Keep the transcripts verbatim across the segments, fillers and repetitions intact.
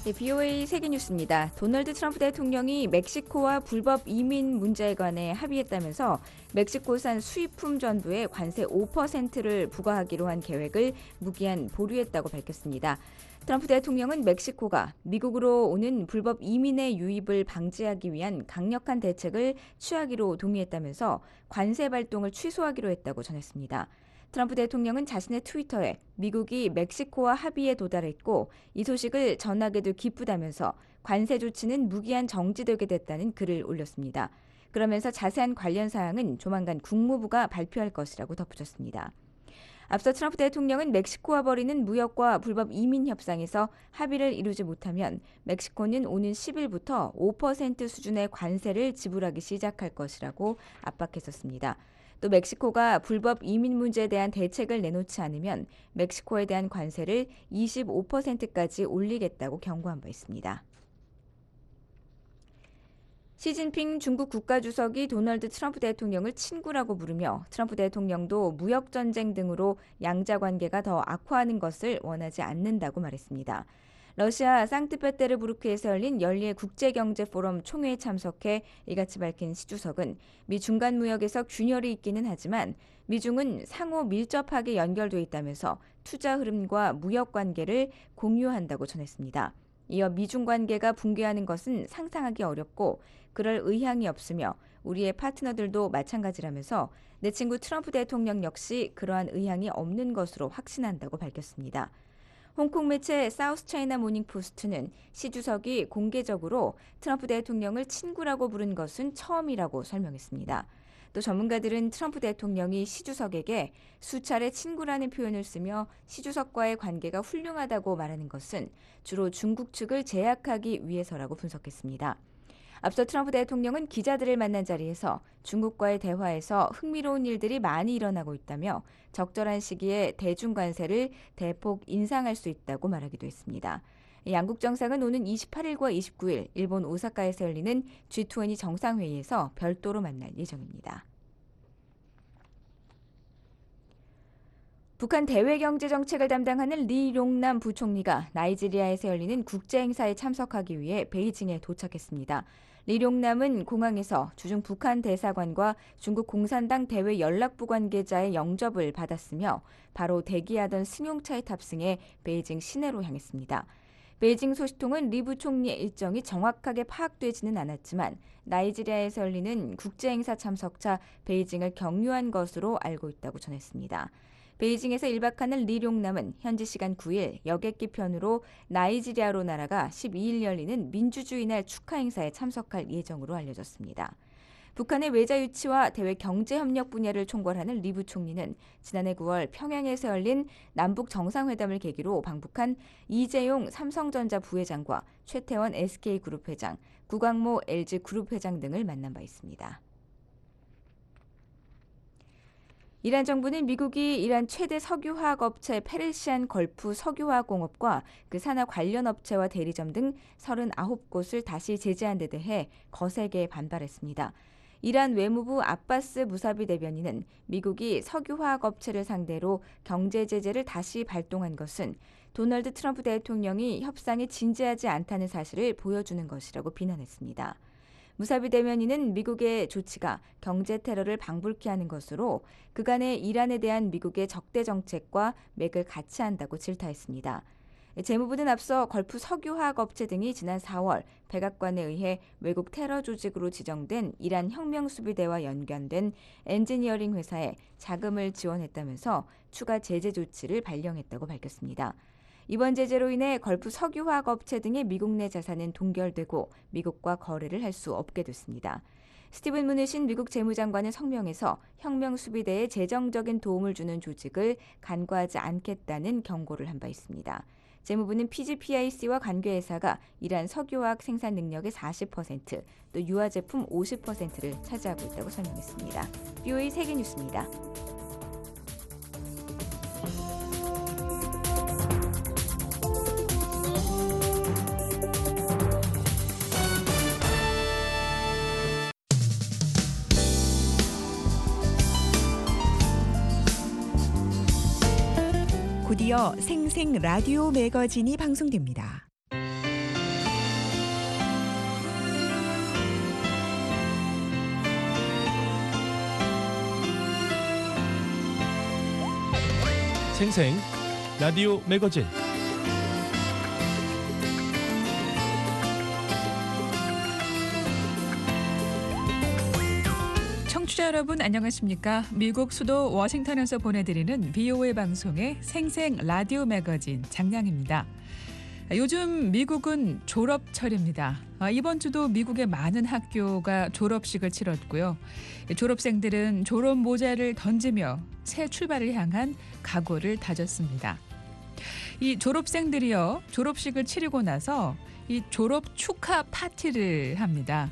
네, 브이오에이 세계뉴스입니다. 도널드 트럼프 대통령이 멕시코와 불법 이민 문제에 관해 합의했다면서 멕시코산 수입품 전부에 관세 오 퍼센트를 부과하기로 한 계획을 무기한 보류했다고 밝혔습니다. 트럼프 대통령은 멕시코가 미국으로 오는 불법 이민의 유입을 방지하기 위한 강력한 대책을 취하기로 동의했다면서 관세 발동을 취소하기로 했다고 전했습니다. 트럼프 대통령은 자신의 트위터에 미국이 멕시코와 합의에 도달했고 이 소식을 전하게도 기쁘다면서 관세 조치는 무기한 정지되게 됐다는 글을 올렸습니다. 그러면서 자세한 관련 사항은 조만간 국무부가 발표할 것이라고 덧붙였습니다. 앞서 트럼프 대통령은 멕시코와 벌이는 무역과 불법 이민 협상에서 합의를 이루지 못하면 멕시코는 오는 십 일부터 오 퍼센트 수준의 관세를 지불하기 시작할 것이라고 압박했었습니다. 또 멕시코가 불법 이민 문제에 대한 대책을 내놓지 않으면 멕시코에 대한 관세를 이십오 퍼센트까지 올리겠다고 경고한 바 있습니다. 시진핑 중국 국가주석이 도널드 트럼프 대통령을 친구라고 부르며 트럼프 대통령도 무역전쟁 등으로 양자관계가 더 악화하는 것을 원하지 않는다고 말했습니다. 러시아 상트페테르부르크에서 열린 열리의 국제경제포럼 총회에 참석해 이같이 밝힌 시 주석은 미 중간 무역에서 균열이 있기는 하지만 미중은 상호 밀접하게 연결돼 있다면서 투자 흐름과 무역 관계를 공유한다고 전했습니다. 이어 미중 관계가 붕괴하는 것은 상상하기 어렵고 그럴 의향이 없으며 우리의 파트너들도 마찬가지라면서 내 친구 트럼프 대통령 역시 그러한 의향이 없는 것으로 확신한다고 밝혔습니다. 홍콩 매체 사우스 차이나 모닝 포스트는 시 주석이 공개적으로 트럼프 대통령을 친구라고 부른 것은 처음이라고 설명했습니다. 또 전문가들은 트럼프 대통령이 시 주석에게 수차례 친구라는 표현을 쓰며 시 주석과의 관계가 훌륭하다고 말하는 것은 주로 중국 측을 제약하기 위해서라고 분석했습니다. 앞서 트럼프 대통령은 기자들을 만난 자리에서 중국과의 대화에서 흥미로운 일들이 많이 일어나고 있다며 적절한 시기에 대중 관세를 대폭 인상할 수 있다고 말하기도 했습니다. 양국 정상은 오는 이십팔 일과 이십구 일 일본 오사카에서 열리는 지 이십 정상회의에서 별도로 만날 예정입니다. 북한 대외경제정책을 담당하는 리룡남 부총리가 나이지리아에서 열리는 국제행사에 참석하기 위해 베이징에 도착했습니다. 리룡남은 공항에서 주중 북한 대사관과 중국 공산당 대외 연락부 관계자의 영접을 받았으며 바로 대기하던 승용차에 탑승해 베이징 시내로 향했습니다. 베이징 소식통은 리 부총리의 일정이 정확하게 파악되지는 않았지만 나이지리아에서 열리는 국제행사 참석차 베이징을 경유한 것으로 알고 있다고 전했습니다. 베이징에서 일박하는 리룡남은 현지 시간 구 일 여객기 편으로 나이지리아로 날아가 십이 일 열리는 민주주의 날 축하 행사에 참석할 예정으로 알려졌습니다. 북한의 외자 유치와 대외 경제 협력 분야를 총괄하는 리 부총리는 지난해 구월 평양에서 열린 남북 정상회담을 계기로 방북한 이재용 삼성전자 부회장과 최태원 에스케이그룹 회장, 구광모 엘지그룹 회장 등을 만난 바 있습니다. 이란 정부는 미국이 이란 최대 석유화학 업체 페르시안 걸프 석유화학공업과 그 산하 관련 업체와 대리점 등 서른아홉 곳을 다시 제재한 데 대해 거세게 반발했습니다. 이란 외무부 아바스 무사비 대변인은 미국이 석유화학 업체를 상대로 경제 제재를 다시 발동한 것은 도널드 트럼프 대통령이 협상에 진지하지 않다는 사실을 보여주는 것이라고 비난했습니다. 무사비 대변인은 미국의 조치가 경제 테러를 방불케 하는 것으로 그간의 이란에 대한 미국의 적대 정책과 맥을 같이 한다고 질타했습니다. 재무부는 앞서 걸프 석유화학 업체 등이 지난 사월 백악관에 의해 외국 테러 조직으로 지정된 이란 혁명수비대와 연관된 엔지니어링 회사에 자금을 지원했다면서 추가 제재 조치를 발령했다고 밝혔습니다. 이번 제재로 인해 걸프 석유화학 업체 등의 미국 내 자산은 동결되고 미국과 거래를 할 수 없게 됐습니다. 스티븐 무누신 미국 재무장관은 성명에서 혁명수비대에 재정적인 도움을 주는 조직을 간과하지 않겠다는 경고를 한 바 있습니다. 재무부는 피지피아이씨와 관계회사가 이란 석유화학 생산 능력의 사십 퍼센트, 또 유화 제품 오십 퍼센트를 차지하고 있다고 설명했습니다. 브이오에이 세계뉴스입니다. 곧이어 생생 라디오 매거진이 방송됩니다. 생생 라디오 매거진. 청취자 여러분 안녕하십니까? 미국 수도 워싱턴에서 보내드리는 비오에이 방송의 생생 라디오 매거진 장량입니다. 요즘 미국은 졸업철입니다. 이번 주도 미국의 많은 학교가 졸업식을 치렀고요. 졸업생들은 졸업 모자를 던지며 새 출발을 향한 각오를 다졌습니다. 이 졸업생들이요, 졸업식을 치르고 나서 이 졸업 축하 파티를 합니다.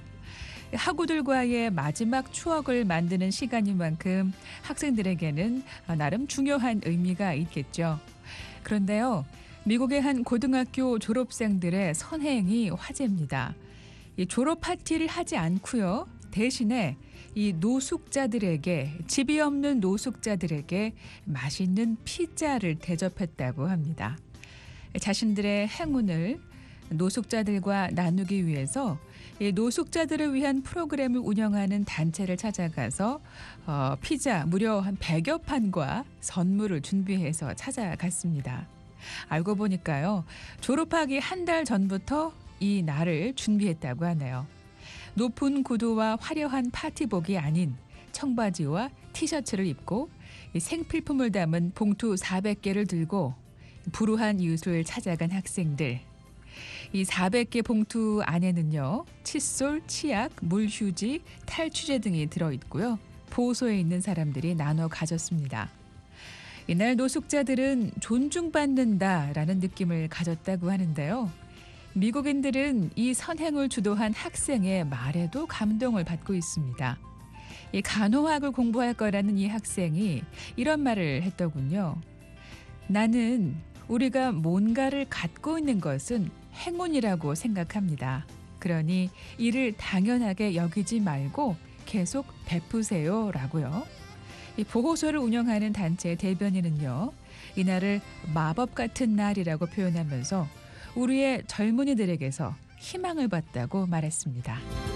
학우들과의 마지막 추억을 만드는 시간인 만큼 학생들에게는 나름 중요한 의미가 있겠죠. 그런데요, 미국의 한 고등학교 졸업생들의 선행이 화제입니다. 이 졸업 파티를 하지 않고요, 대신에 이 노숙자들에게, 집이 없는 노숙자들에게 맛있는 피자를 대접했다고 합니다. 자신들의 행운을 노숙자들과 나누기 위해서 이 노숙자들을 위한 프로그램을 운영하는 단체를 찾아가서 어, 피자 무려 한 백여 판과 선물을 준비해서 찾아갔습니다. 알고 보니까요, 졸업하기 한 달 전부터 이 날을 준비했다고 하네요. 높은 구두와 화려한 파티복이 아닌 청바지와 티셔츠를 입고 이 생필품을 담은 봉투 사백 개를 들고 불우한 이웃을 찾아간 학생들. 이 사백 개 봉투 안에는요, 칫솔, 치약, 물휴지, 탈취제 등이 들어있고요. 보호소에 있는 사람들이 나눠 가졌습니다. 이날 노숙자들은 존중받는다라는 느낌을 가졌다고 하는데요. 미국인들은 이 선행을 주도한 학생의 말에도 감동을 받고 있습니다. 이 간호학을 공부할 거라는 이 학생이 이런 말을 했더군요. 나는 우리가 뭔가를 갖고 있는 것은 행운이라고 생각합니다. 그러니 이를 당연하게 여기지 말고 계속 베푸세요 라고요. 이 보호소를 운영하는 단체의 대변인은요, 이날을 마법 같은 날이라고 표현하면서 우리의 젊은이들에게서 희망을 받다고 말했습니다.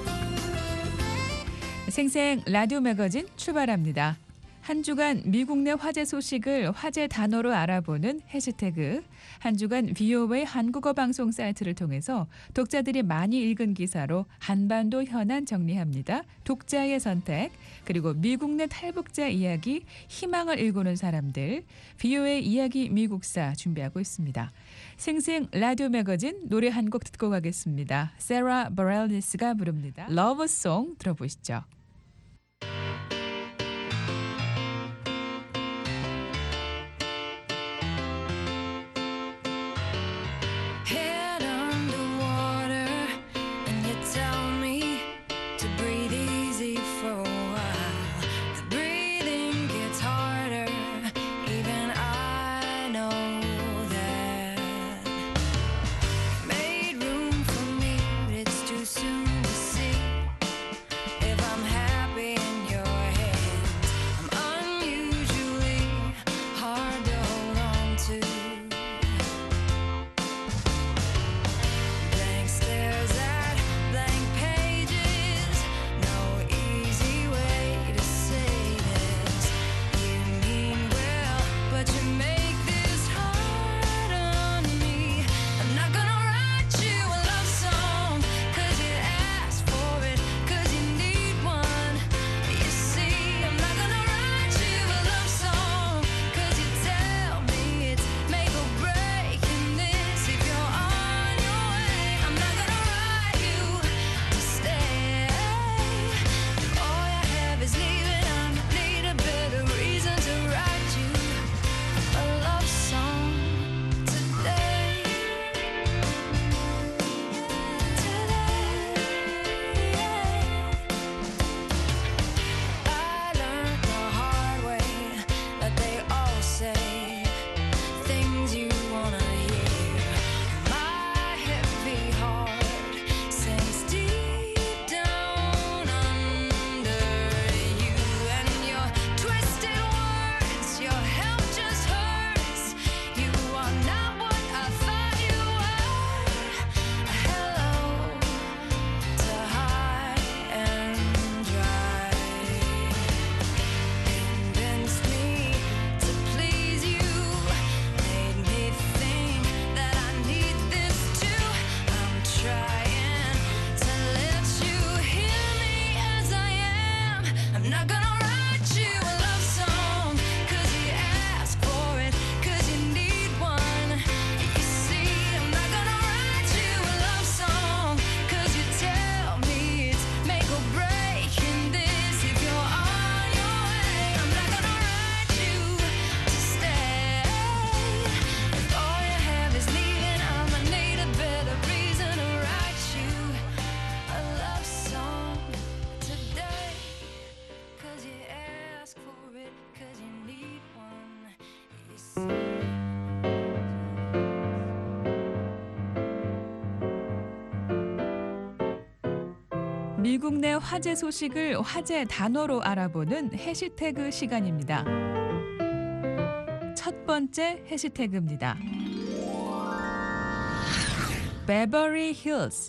생생 라디오 매거진 출발합니다. 한 주간 미국 내 화제 소식을 화제 단어로 알아보는 해시태그, 한 주간 비오에이 한국어 방송 사이트를 통해서 독자들이 많이 읽은 기사로 한반도 현안 정리합니다. 독자의 선택, 그리고 미국 내 탈북자 이야기, 희망을 일구는 사람들, 비오에이 이야기 미국사 준비하고 있습니다. 생생 라디오 매거진 노래 한 곡 듣고 가겠습니다. 세라 바렐리스가 부릅니다. 러브송 들어보시죠. Soon to see if I'm happy. 미국 내 화제 소식을 화제 단어로 알아보는 해시태그 시간입니다. 첫 번째 해시태그입니다. 베버리 힐스.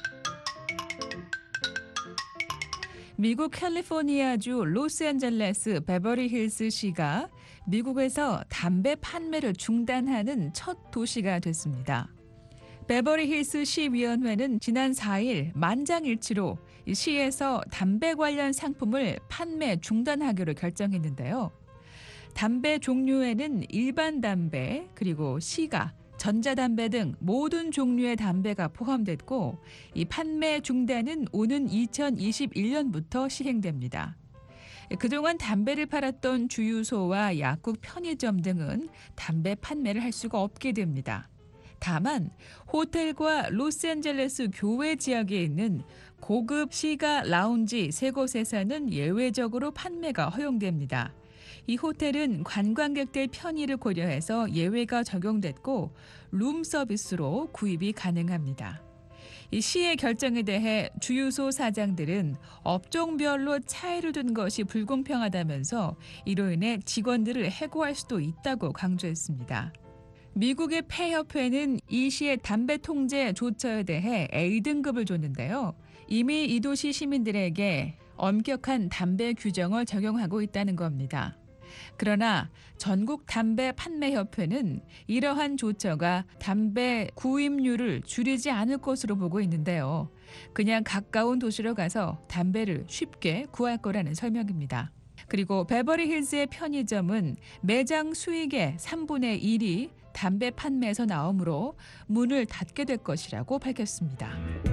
미국 캘리포니아주 로스앤젤레스 베버리 힐스 시가 미국에서 담배 판매를 중단하는 첫 도시가 됐습니다. 베버리 힐스 시위원회는 지난 사 일 만장일치로 이 시에서 담배 관련 상품을 판매 중단하기로 결정했는데요. 담배 종류에는 일반 담배, 그리고 시가, 전자담배 등 모든 종류의 담배가 포함됐고 이 판매 중단은 오는 이천이십일 년부터 시행됩니다. 그동안 담배를 팔았던 주유소와 약국, 편의점 등은 담배 판매를 할 수가 없게 됩니다. 다만 호텔과 로스앤젤레스 교외 지역에 있는 고급 시가 라운지 세 곳에서는 예외적으로 판매가 허용됩니다. 이 호텔은 관광객들 편의를 고려해서 예외가 적용됐고 룸 서비스로 구입이 가능합니다. 이 시의 결정에 대해 주유소 사장들은 업종별로 차이를 둔 것이 불공평하다면서 이로 인해 직원들을 해고할 수도 있다고 강조했습니다. 미국의 폐협회는 이 시의 담배 통제 조처에 대해 A등급을 줬는데요. 이미 이 도시 시민들에게 엄격한 담배 규정을 적용하고 있다는 겁니다. 그러나 전국 담배 판매협회는 이러한 조처가 담배 구입률을 줄이지 않을 것으로 보고 있는데요. 그냥 가까운 도시로 가서 담배를 쉽게 구할 거라는 설명입니다. 그리고 베버리 힐스의 편의점은 매장 수익의 삼분의 일이 담배 판매에서 나오므로 문을 닫게 될 것이라고 밝혔습니다.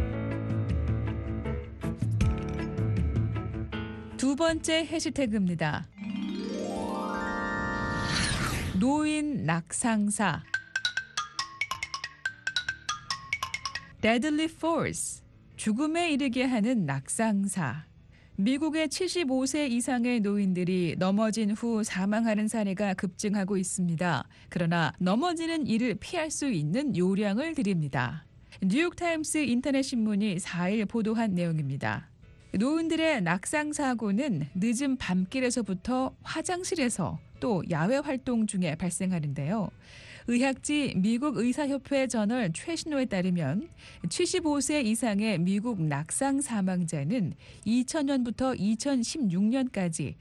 두 번째 해시태그입니다. 노인 낙상사. Deadly Force. 죽음에 이르게 하는 낙상사. 미국의 칠십오 세 이상의 노인들이 넘어진 후 사망하는 사례가 급증하고 있습니다. 그러나 넘어지는 일을 피할 수 있는 요령을 드립니다. 뉴욕타임스 인터넷 신문이 사 일 보도한 내용입니다. 노인들의 낙상 사고는 늦은 밤길에서부터 화장실에서 또 야외 활동 중에 발생하는데요. 의학지 미국 의사협회 저널 최신호에 따르면 칠십오 세 이상의 미국 낙상 사망자는 이천 년부터 이천십육 년까지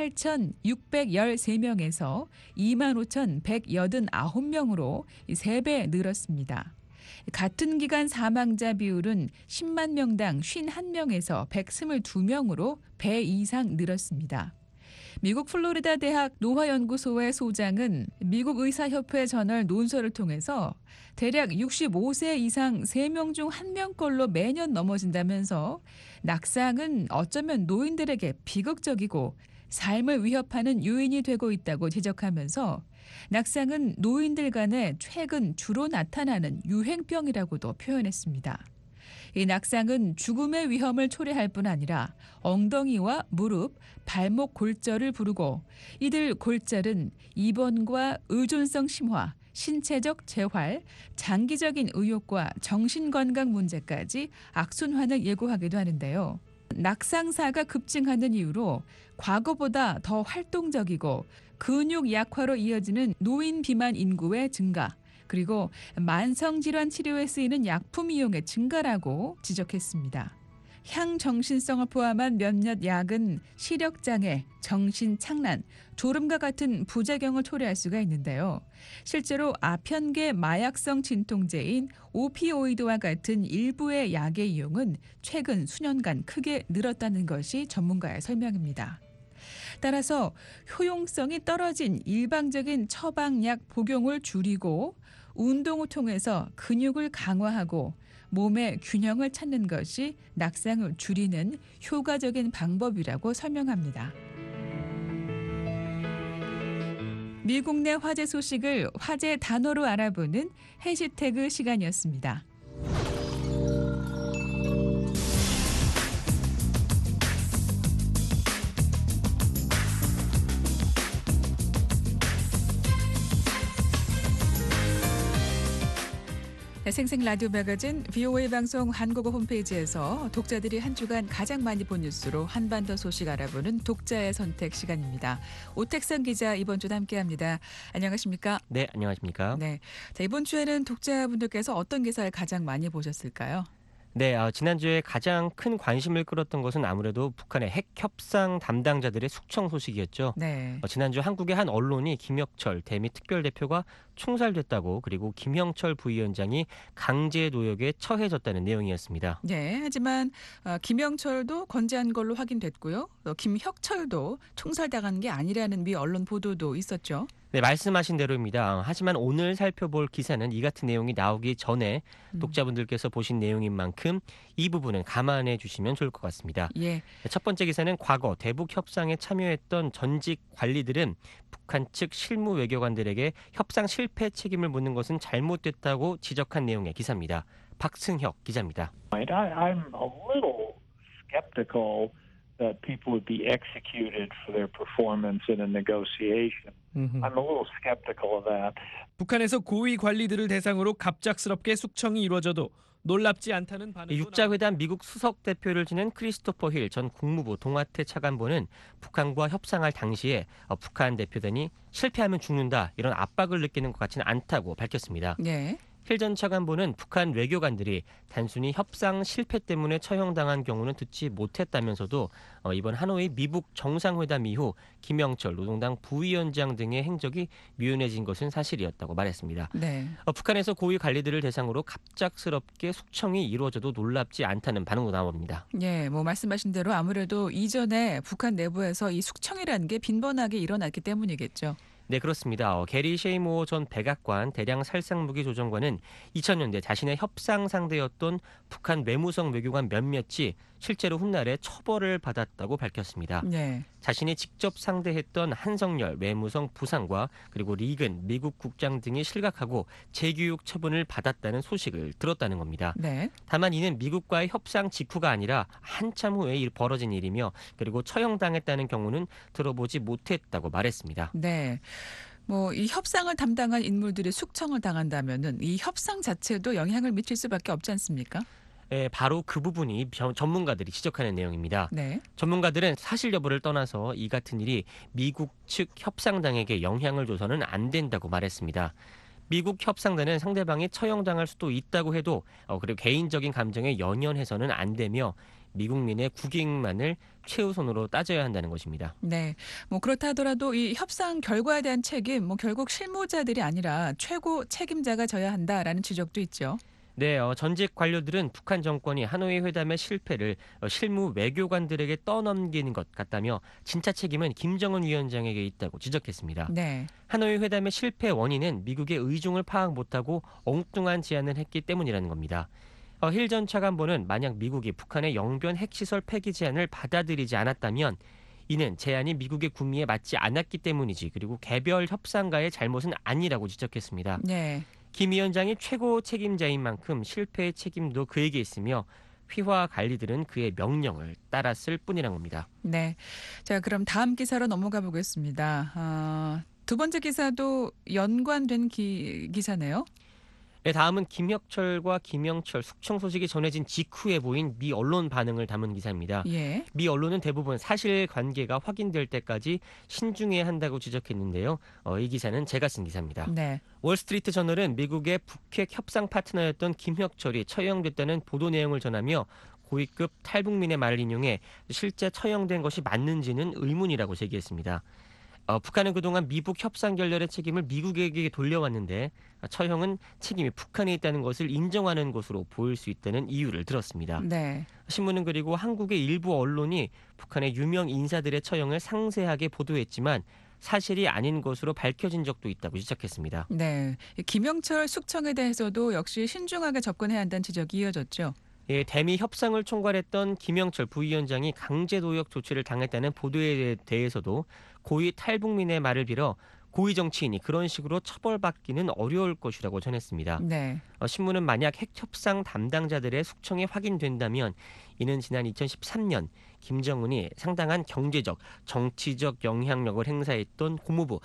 팔천육백십삼 명에서 이만 오천백팔십구 명으로 세 배 늘었습니다. 같은 기간 사망자 비율은 십만 명당 오십일 명에서 백이십이 명으로 배 이상 늘었습니다. 미국 플로리다 대학 노화연구소의 소장은 미국 의사협회 저널 논설을 통해서 대략 육십오 세 이상 세 명 중 한 명꼴로 매년 넘어진다면서 낙상은 어쩌면 노인들에게 비극적이고 삶을 위협하는 요인이 되고 있다고 지적하면서 낙상은 노인들 간에 최근 주로 나타나는 유행병이라고도 표현했습니다. 이 낙상은 죽음의 위험을 초래할 뿐 아니라 엉덩이와 무릎, 발목 골절을 부르고 이들 골절은 입원과 의존성 심화, 신체적 재활, 장기적인 의욕과 정신건강 문제까지 악순환을 예고하기도 하는데요. 낙상사가 급증하는 이유로 과거보다 더 활동적이고 근육 약화로 이어지는 노인 비만 인구의 증가, 그리고 만성질환 치료에 쓰이는 약품 이용의 증가라고 지적했습니다. 향정신성을 포함한 몇몇 약은 시력장애, 정신착란, 졸음과 같은 부작용을 초래할 수가 있는데요. 실제로 아편계 마약성 진통제인 오피오이드와 같은 일부의 약의 이용은 최근 수년간 크게 늘었다는 것이 전문가의 설명입니다. 따라서 효용성이 떨어진 일방적인 처방약 복용을 줄이고 운동을 통해서 근육을 강화하고 몸의 균형을 찾는 것이 낙상을 줄이는 효과적인 방법이라고 설명합니다. 미국 내 화제 소식을 화제 단어로 알아보는 해시태그 시간이었습니다. 네, 생생 라디오 매거진 브이오에이 방송 한국어 홈페이지에서 독자들이 한 주간 가장 많이 본 뉴스로 한반도 소식 알아보는 독자의 선택 시간입니다. 오택선 기자 이번 주도 함께합니다. 안녕하십니까? 네, 안녕하십니까? 네, 자, 이번 주에는 독자분들께서 어떤 기사를 가장 많이 보셨을까요? 네, 어, 지난주에 가장 큰 관심을 끌었던 것은 아무래도 북한의 핵 협상 담당자들의 숙청 소식이었죠. 네. 어, 지난주 한국의 한 언론이 김혁철 대미 특별대표가 총살됐다고, 그리고 김영철 부위원장이 강제 노역에 처해졌다는 내용이었습니다. 네, 하지만 어, 김영철도 건재한 걸로 확인됐고요. 또 김혁철도 총살당한 게 아니라는 미 언론 보도도 있었죠. 네, 말씀하신 대로입니다. 어, 하지만 오늘 살펴볼 기사는 이 같은 내용이 나오기 전에 음. 독자분들께서 보신 내용인 만큼 이 부분은 감안해 주시면 좋을 것 같습니다. 예, 첫 번째 기사는 과거 대북 협상에 참여했던 전직 관리들은 북한 측 실무 외교관들에게 협상 실패 책임을 묻는 것은 잘못됐다고 지적한 내용의 기사입니다. 박승혁 기자입니다. I, I'm a little skeptical that people would be executed for their performance in a negotiation. I'm a little skeptical of that. 북한에서 고위 관리들을 대상으로 갑작스럽게 숙청이 이루어져도 놀랍지 않다는 반응도 육자회담 미국 수석 대표를 지낸 크리스토퍼 힐 전 국무부 동아태 차관보는 북한과 협상할 당시에 어, 북한 대표단이 실패하면 죽는다, 이런 압박을 느끼는 것 같지는 않다고 밝혔습니다. 네. 힐 전 차관보는 북한 외교관들이 단순히 협상 실패 때문에 처형당한 경우는 듣지 못했다면서도 어, 이번 하노이 미북 정상회담 이후 김영철 노동당 부위원장 등의 행적이 묘연해진 것은 사실이었다고 말했습니다. 네. 어, 북한에서 고위 관리들을 대상으로 갑작스럽게 숙청이 이루어져도 놀랍지 않다는 반응도 나옵니다. 예, 뭐 말씀하신 대로 아무래도 이전에 북한 내부에서 이 숙청이라는 게 빈번하게 일어났기 때문이겠죠. 네, 그렇습니다. 어, 게리 셰이모어 전 백악관 대량 살상무기 조정관은 이천 년대 자신의 협상 상대였던 북한 외무성 외교관 몇몇이 실제로 훗날에 처벌을 받았다고 밝혔습니다. 네. 자신이 직접 상대했던 한성열 외무성 부상과 그리고 리근 미국 국장 등이 실각하고 재교육 처분을 받았다는 소식을 들었다는 겁니다. 네. 다만 이는 미국과의 협상 직후가 아니라 한참 후에 벌어진 일이며, 그리고 처형당했다는 경우는 들어보지 못했다고 말했습니다. 네. 뭐 이 협상을 담당한 인물들이 숙청을 당한다면은 이 협상 자체도 영향을 미칠 수밖에 없지 않습니까? 예, 바로 그 부분이 전- 전문가들이 지적하는 내용입니다. 네. 전문가들은 사실 여부를 떠나서 이 같은 일이 미국 측 협상당에게 영향을 줘서는 안 된다고 말했습니다. 미국 협상단은 상대방이 처형당할 수도 있다고 해도 어, 그리고 개인적인 감정에 연연해서는 안 되며 미국민의 국익만을 최우선으로 따져야 한다는 것입니다. 네. 뭐 그렇다 하더라도 이 협상 결과에 대한 책임 뭐 결국 실무자들이 아니라 최고 책임자가 져야 한다라는 지적도 있죠. 네, 어, 전직 관료들은 북한 정권이 하노이 회담의 실패를 어, 실무 외교관들에게 떠넘기는 것 같다며 진짜 책임은 김정은 위원장에게 있다고 지적했습니다. 네. 하노이 회담의 실패 원인은 미국의 의중을 파악 못하고 엉뚱한 제안을 했기 때문이라는 겁니다. 어, 힐 전 차관보는 만약 미국이 북한의 영변 핵시설 폐기 제안을 받아들이지 않았다면 이는 제안이 미국의 구미에 맞지 않았기 때문이지, 그리고 개별 협상가의 잘못은 아니라고 지적했습니다. 네. 김 위원장이 최고 책임자인 만큼 실패의 책임도 그에게 있으며 휘하 관리들은 그의 명령을 따랐을 뿐이란 겁니다. 네. 자, 그럼 다음 기사로 넘어가 보겠습니다. 어, 두 번째 기사도 연관된 기, 기사네요. 네, 다음은 김혁철과 김영철 숙청 소식이 전해진 직후에 보인 미 언론 반응을 담은 기사입니다. 예. 미 언론은 대부분 사실관계가 확인될 때까지 신중해야 한다고 지적했는데요. 어, 이 기사는 제가 쓴 기사입니다. 네. 월스트리트 저널은 미국의 북핵 협상 파트너였던 김혁철이 처형됐다는 보도 내용을 전하며 고위급 탈북민의 말을 인용해 실제 처형된 것이 맞는지는 의문이라고 제기했습니다. 어, 북한은 그동안 미북 협상 결렬의 책임을 미국에게 돌려왔는데 처형은 책임이 북한에 있다는 것을 인정하는 것으로 보일 수 있다는 이유를 들었습니다. 네. 신문은 그리고 한국의 일부 언론이 북한의 유명 인사들의 처형을 상세하게 보도했지만 사실이 아닌 것으로 밝혀진 적도 있다고 지적했습니다. 네. 김영철 숙청에 대해서도 역시 신중하게 접근해야 한다는 지적이 이어졌죠. 예, 대미 협상을 총괄했던 김영철 부위원장이 강제 노역 조치를 당했다는 보도에 대해서도 고위 탈북민의 말을 빌어 고위 정치인이 그런 식으로 처벌받기는 어려울 것이라고 전했습니다. 네. 어, 신문은 만약 핵협상 담당자들의 숙청이 확인된다면 이는 지난 이천십삼 년 김정은이 상당한 경제적, 정치적 영향력을 행사했던 고모부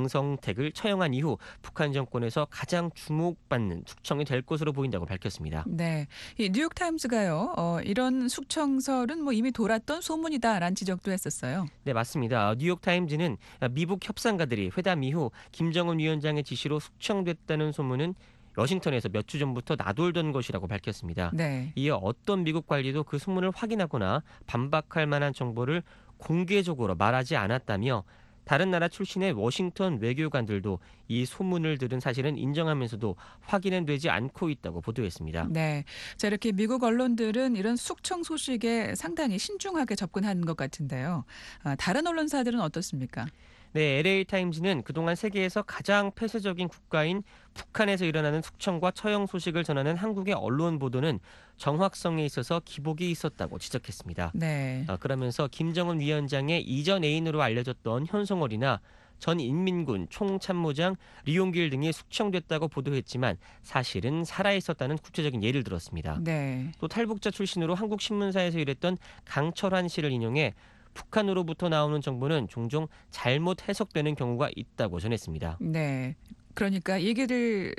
장성택을 처형한 이후 북한 정권에서 가장 주목받는 숙청이 될 것으로 보인다고 밝혔습니다. 네, 이 뉴욕타임스가요. 어, 이런 숙청설은 뭐 이미 돌았던 소문이다라는 지적도 했었어요. 네, 맞습니다. 뉴욕타임즈는 미국 협상가들이 회담 이후 김정은 위원장의 지시로 숙청됐다는 소문은 워싱턴에서 몇 주 전부터 나돌던 것이라고 밝혔습니다. 네. 이어 어떤 미국 관리도 그 소문을 확인하거나 반박할 만한 정보를 공개적으로 말하지 않았다며 다른 나라 출신의 워싱턴 외교관들도 이 소문을 들은 사실은 인정하면서도 확인은 되지 않고 있다고 보도했습니다. 네. 자, 이렇게 미국 언론들은 이런 숙청 소식에 상당히 신중하게 접근하는 것 같은데요. 아, 다른 언론사들은 어떻습니까? 네, 엘에이타임즈는 그동안 세계에서 가장 폐쇄적인 국가인 북한에서 일어나는 숙청과 처형 소식을 전하는 한국의 언론 보도는 정확성에 있어서 기복이 있었다고 지적했습니다. 네. 어, 그러면서 김정은 위원장의 이전 애인으로 알려졌던 현송월이나 전 인민군 총참모장 리용길 등이 숙청됐다고 보도했지만 사실은 살아있었다는 구체적인 예를 들었습니다. 네. 또 탈북자 출신으로 한국신문사에서 일했던 강철환 씨를 인용해 북한으로부터 나오는 정보는 종종 잘못 해석되는 경우가 있다고 전했습니다. 네. 그러니까 얘기를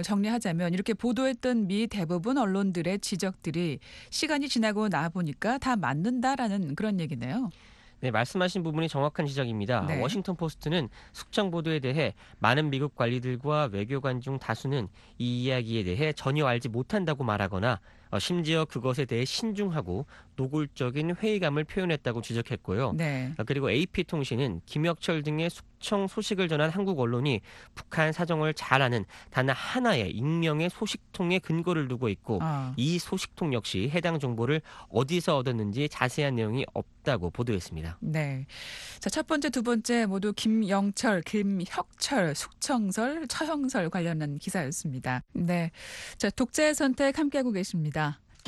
정리하자면 이렇게 보도했던 미 대부분 언론들의 지적들이 시간이 지나고 나 보니까 다 맞는다라는 그런 얘기네요. 네, 말씀하신 부분이 정확한 지적입니다. 네. 워싱턴 포스트는 숙청 보도에 대해 많은 미국 관리들과 외교관 중 다수는 이 이야기에 대해 전혀 알지 못한다고 말하거나 어, 심지어 그것에 대해 신중하고 노골적인 회의감을 표현했다고 지적했고요. 네. 어, 그리고 에이피통신은 김혁철 등의 숙청 소식을 전한 한국 언론이 북한 사정을 잘 아는 단 하나의 익명의 소식통에 근거를 두고 있고 어. 이 소식통 역시 해당 정보를 어디서 얻었는지 자세한 내용이 없다고 보도했습니다. 네. 자, 첫 번째, 두 번째 모두 김영철, 김혁철, 숙청설, 처형설 관련한 기사였습니다. 네. 자, 독자의 선택 함께하고 계십니다.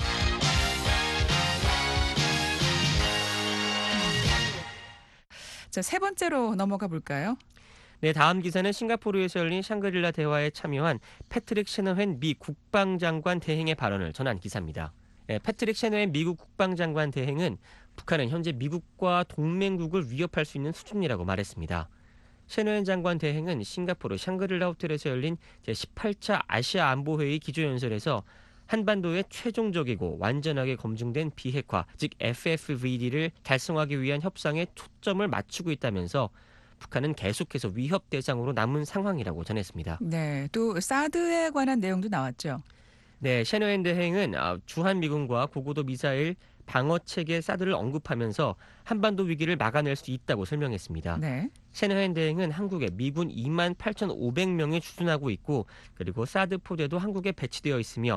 자, 세 번째로 넘어가 볼까요? 네, 다음 기사는 싱가포르에서 열린 샹그릴라 대화에 참여한 패트릭 셰너헨 미 국방장관 대행의 발언을 전한 기사입니다. 네, 패트릭 셰너헨 미국 국방장관 대행은 북한은 현재 미국과 동맹국을 위협할 수 있는 수준이라고 말했습니다. 셰너헨 장관 대행은 싱가포르 샹그릴라 호텔에서 열린 제십팔 차 아시아 안보회의 기조연설에서 한반도의 최종적이고 완전하게 검증된 비핵화, 즉 에프에프브이디를 달성하기 위한 협상에 초점을 맞추고 있다면서 북한은 계속해서 위협 대상으로 남은 상황이라고 전했습니다. 네. 또 사드에 관한 내용도 나왔죠. 네, 셰너헨 대행은 주한미군과 고고도 미사일 방어 체계 사드를 언급하면서 한반도 위기를 막아낼 수 있다고 설명했습니다. 네. 셰너헨 대행은 한국에 미군 이만 팔천오백 명이 추진하고 있고 그리고 사드 포대도 한국에 배치되어 있으며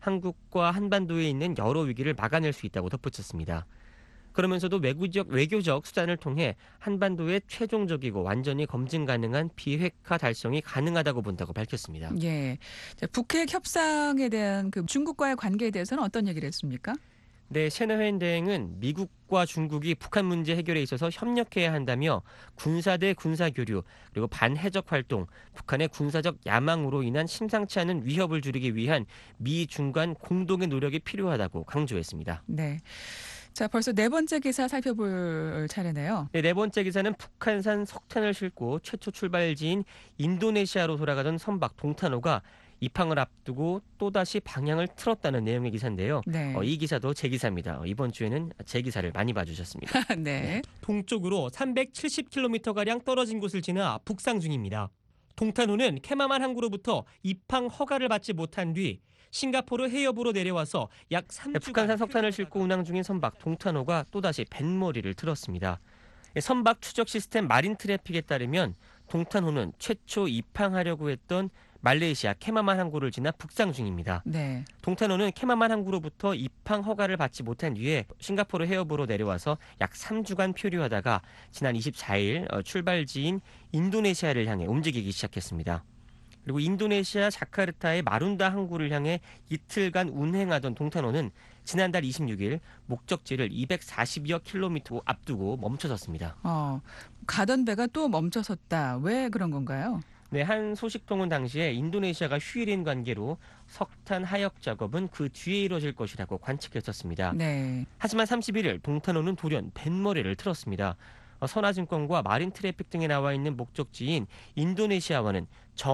한국과 한반도에 있는 여러 위기를 막아낼 수 있다고 덧붙였습니다. 그러면서도 외교적, 외교적 수단을 통해 한반도의 최종적이고 완전히 검증 가능한 비핵화 달성이 가능하다고 본다고 밝혔습니다. 예. 자, 북핵 협상에 대한 그 중국과의 관계에 대해서는 어떤 얘기를 했습니까? 네, 셰너헨 대행은 미국과 중국이 북한 문제 해결에 있어서 협력해야 한다며 군사 대 군사 교류 그리고 반해적 활동, 북한의 군사적 야망으로 인한 심상치 않은 위협을 줄이기 위한 미 중 간 공동의 노력이 필요하다고 강조했습니다. 네. 자, 벌써 네 번째 기사 살펴볼 차례네요. 네, 네 번째 기사는 북한산 석탄을 싣고 최초 출발지인 인도네시아로 돌아가던 선박 동탄호가 입항을 앞두고 또다시 방향을 틀었다는 내용의 기사인데요. 네. 어, 이 기사도 제 기사입니다. 어, 이번 주에는 제 기사를 많이 봐주셨습니다. 네. 동쪽으로 삼백칠십 킬로미터가량 떨어진 곳을 지나 북상 중입니다. 동탄호는 케마만 항구로부터 입항 허가를 받지 못한 뒤 싱가포르 해협으로 내려와서 약 삼 네, 주간 북한산 석탄을 싣고 운항 중인 선박 동탄호가 또다시 뱃머리를 틀었습니다. 네, 선박 추적 시스템 마린 트래픽에 따르면 동탄호는 최초 입항하려고 했던 말레이시아 케마만 항구를 지나 북상 중입니다. 네. 동탄호는 케마만 항구로부터 입항 허가를 받지 못한 뒤에 싱가포르 해협으로 내려와서 약 삼 주간 표류하다가 지난 이십사 일 출발지인 인도네시아를 향해 움직이기 시작했습니다. 그리고 인도네시아 자카르타의 마룬다 항구를 향해 이틀간 운행하던 동탄호는 지난달 이십육 일 목적지를 이백사십여 킬로미터 앞두고 멈춰섰습니다. 어, 가던 배가 또 멈춰섰다. 왜 그런 건가요? 네, 한 소식통은 당시에 인도네시아가 휴일인 관계로 석탄 하역 작업은 그 뒤에 이뤄질 것이라고 관측했었습니다. 네. 하지만 삼십일 일 동탄호는 돌연 뱃머리를 틀었습니다. 어, 선화증권과 마린 트래픽 등에 나와 있는 목적지인 인도네시아와는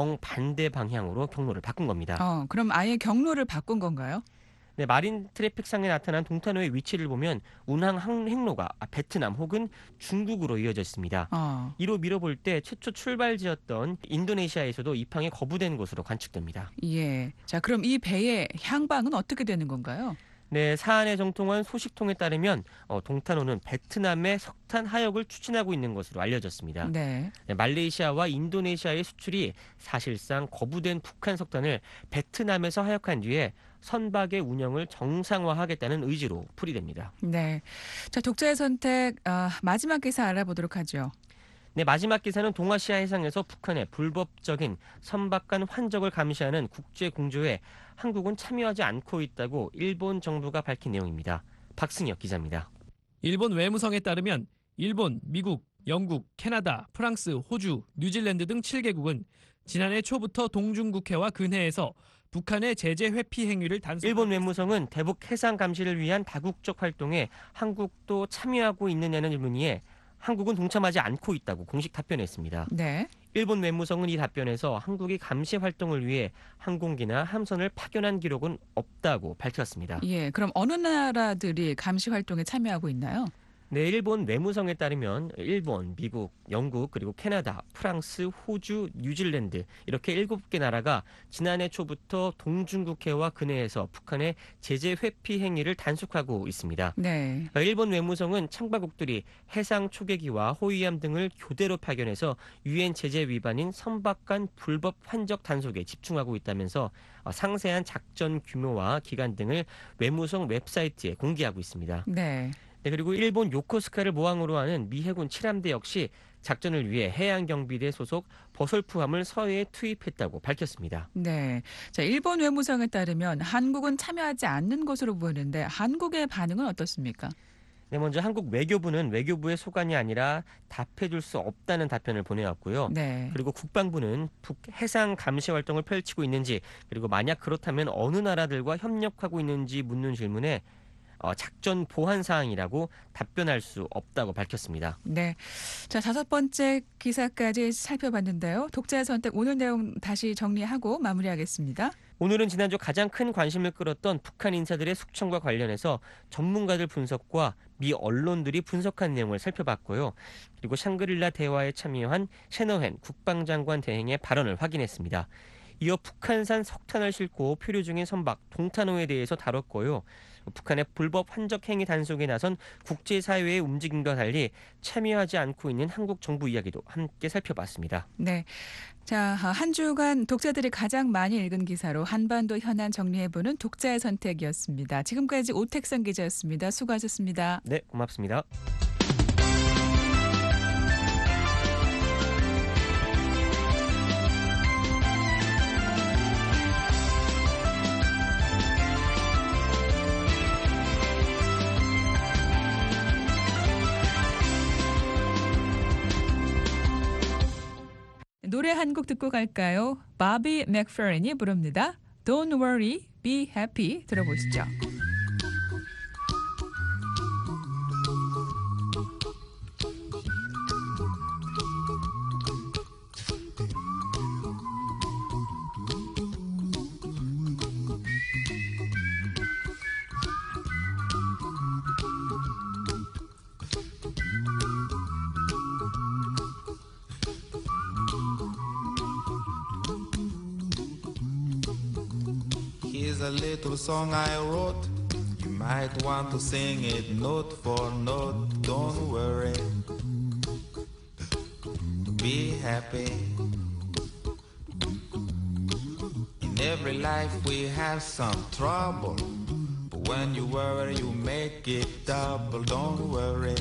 정반대 방향으로 경로를 바꾼 겁니다. 어, 그럼 아예 경로를 바꾼 건가요? 네, 마린 트래픽상에 나타난 동탄호의 위치를 보면 운항 항- 행로가 베트남 혹은 중국으로 이어져 있습니다. 어. 이로 밀어볼 때 최초 출발지였던 인도네시아에서도 입항이 거부된 것으로 관측됩니다. 예. 자, 그럼 이 배의 향방은 어떻게 되는 건가요? 네, 사안에 정통한 소식통에 따르면 어, 동탄호는 베트남의 석탄 하역을 추진하고 있는 것으로 알려졌습니다. 네. 네, 말레이시아와 인도네시아의 수출이 사실상 거부된 북한 석탄을 베트남에서 하역한 뒤에 선박의 운영을 정상화하겠다는 의지로 풀이됩니다. 네. 자, 독자의 선택 아, 마지막 기사 알아보도록 하죠. 네, 마지막 기사는 동아시아 해상에서 북한의 불법적인 선박 간 환적을 감시하는 국제 공조에 한국은 참여하지 않고 있다고 일본 정부가 밝힌 내용입니다. 박승혁 기자입니다. 일본 외무성에 따르면 일본, 미국, 영국, 캐나다, 프랑스, 호주, 뉴질랜드 등 칠 개국은 지난해 초부터 동중국해와 근해에서 북한의 제재 회피 행위를 단속. 일본 외무성은 대북 해상 감시를 위한 다국적 활동에 한국도 참여하고 있느냐는 질문에 한국은 동참하지 않고 있다고 공식 답변했습니다. 네. 일본 외무성은 이 답변에서 한국이 감시 활동을 위해 항공기나 함선을 파견한 기록은 없다고 밝혔습니다. 예. 그럼 어느 나라들이 감시 활동에 참여하고 있나요? 네, 일본 외무성에 따르면 일본, 미국, 영국, 그리고 캐나다, 프랑스, 호주, 뉴질랜드 이렇게 일곱 개 나라가 지난해 초부터 동중국해와 근해에서 북한의 제재 회피 행위를 단속하고 있습니다. 네. 일본 외무성은 참가국들이 해상 초계기와 호위함 등을 교대로 파견해서 유엔 제재 위반인 선박 간 불법 환적 단속에 집중하고 있다면서 상세한 작전 규모와 기간 등을 외무성 웹사이트에 공개하고 있습니다. 네. 네, 그리고 일본 요코스카를 모항으로 하는 미 해군 칠함대 역시 작전을 위해 해양경비대 소속 버설프함을 서해에 투입했다고 밝혔습니다. 네. 자, 일본 외무성에 따르면 한국은 참여하지 않는 것으로 보이는데 한국의 반응은 어떻습니까? 네, 먼저 한국 외교부는 외교부의 소관이 아니라 답해줄 수 없다는 답변을 보내왔고요. 네. 그리고 국방부는 북 해상 감시 활동을 펼치고 있는지, 그리고 만약 그렇다면 어느 나라들과 협력하고 있는지 묻는 질문에 어, 작전 보완 사항이라고 답변할 수 없다고 밝혔습니다. 네. 자, 다섯 번째 기사까지 살펴봤는데요. 독자의 선택 오늘 내용 다시 정리하고 마무리하겠습니다. 오늘은 지난주 가장 큰 관심을 끌었던 북한 인사들의 숙청과 관련해서 전문가들 분석과 미 언론들이 분석한 내용을 살펴봤고요. 그리고 샹그릴라 대화에 참여한 셰너헨 국방장관 대행의 발언을 확인했습니다. 이어 북한산 석탄을 싣고 표류 중인 선박 동탄호에 대해서 다뤘고요. 북한의 불법 환적 행위 단속에 나선 국제사회의 움직임과 달리 참여하지 않고 있는 한국 정부 이야기도 함께 살펴봤습니다. 네. 자, 한 주간 독자들이 가장 많이 읽은 기사로 한반도 현안 정리해보는 독자의 선택이었습니다. 지금까지 오택선 기자였습니다. 수고하셨습니다. 네, 고맙습니다. 노래 한 곡 듣고 갈까요? 바비 맥퍼린이 부릅니다. Don't worry, be happy. 들어보시죠. Here's a little song I wrote. You might want to sing it note for note. Don't worry. Be happy. In every life we have some trouble. But when you worry, you make it double. Don't worry.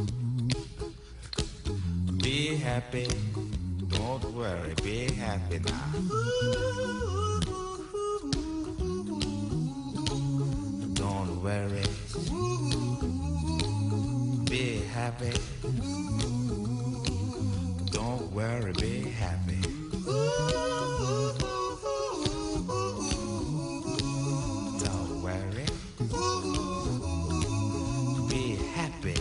Be happy. Don't worry. Be happy now. Don't worry. Be happy. Don't worry, be happy. Don't worry. Be happy.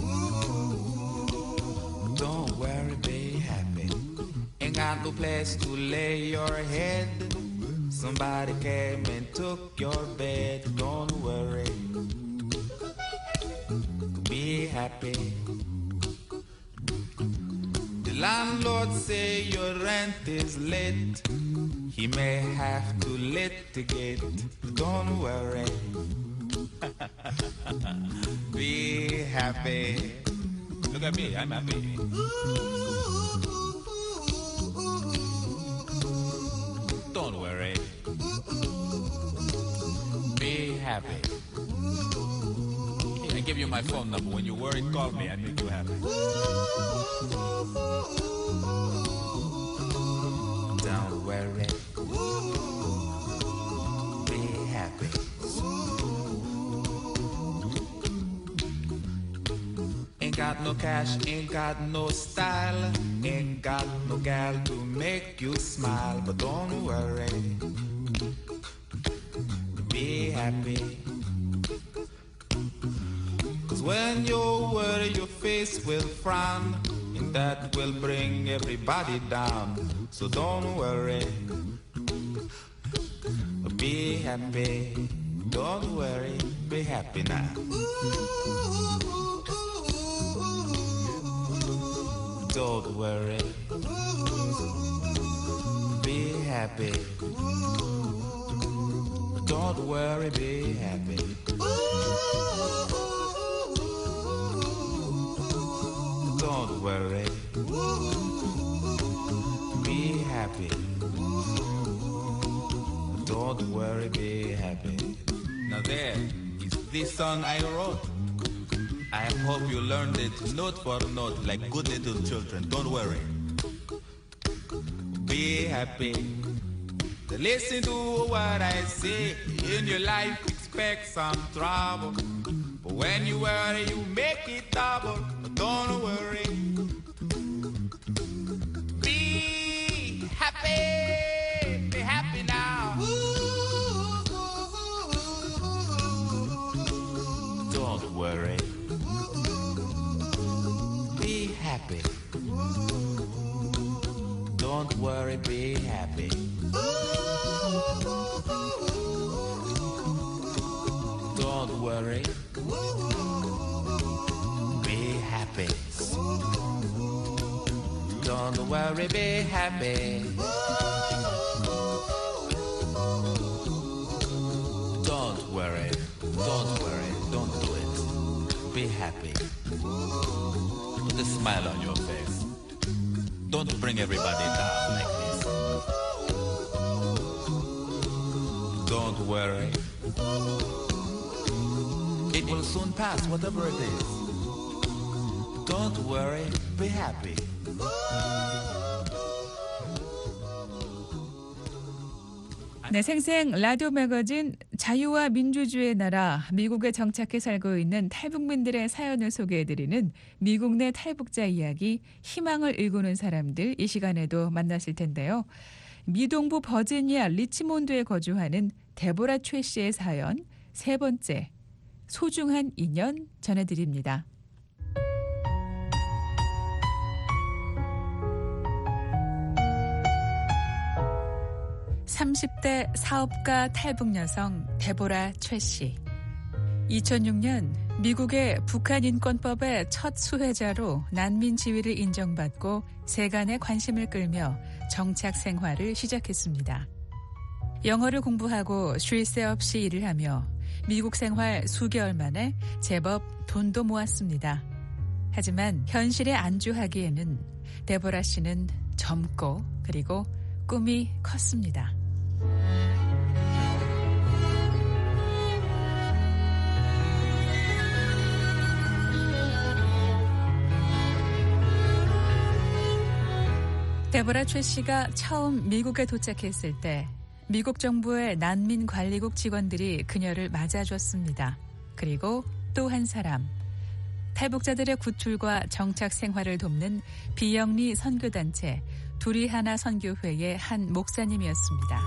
Don't worry, be happy. Ain't got no place to lay your head. Somebody came and took your bed. Don't worry. Be happy. The landlord say your rent is late. He may have to litigate. Don't worry. Be happy. Look at me, I'm happy. Don't worry. Be happy. I give you my phone number. When you're worried, call me. I make you happy. Don't worry. Be happy. Ain't got no cash, ain't got no style, ain't got no gal to make you smile, but don't worry. Be happy. Cause when you worry, your face will frown, and that will bring everybody down. So don't worry. Be happy. Don't worry. Be happy now. Don't worry. Be happy. Don't worry, be happy. Don't worry. Be happy. Don't worry, be happy. Now there is this song I wrote. I hope you learned it note for note like good little children. Don't worry. Be happy. Listen to what I say. In your life, expect some trouble. But when you worry, you make it double. But don't worry. Be happy. Be happy now. Don't worry. Be happy. Don't worry, be happy. Don't worry. Be happy. Don't worry, be happy. Don't worry. Don't worry. Don't do it. Be happy. Put a smile on your face. Don't bring everybody down like this. Don't worry. It will soon pass, whatever it is. Don't worry, be happy. 네, 생생 라디오 매거진 자유와 민주주의의 나라 미국에 정착해 살고 있는 탈북민들의 사연을 소개해드리는 미국 내 탈북자 이야기 희망을 일구는 사람들 이 시간에도 만나실 텐데요. 미동부 버지니아 리치몬드에 거주하는 데보라 최 씨의 사연 세 번째 소중한 인연 전해드립니다. 삼십 대 사업가 탈북 여성 데보라 최 씨. 이천육 년 미국의 북한 인권법의 첫 수혜자로 난민 지위를 인정받고 세간의 관심을 끌며 정착 생활을 시작했습니다. 영어를 공부하고 쉴 새 없이 일을 하며 미국 생활 수개월 만에 제법 돈도 모았습니다. 하지만 현실에 안주하기에는 데보라 씨는 젊고 그리고 꿈이 컸습니다. 데보라 최 씨가 처음 미국에 도착했을 때 미국 정부의 난민관리국 직원들이 그녀를 맞아줬습니다. 그리고 또 한 사람, 탈북자들의 구출과 정착 생활을 돕는 비영리 선교단체 둘이 하나 선교회의 한 목사님이었습니다.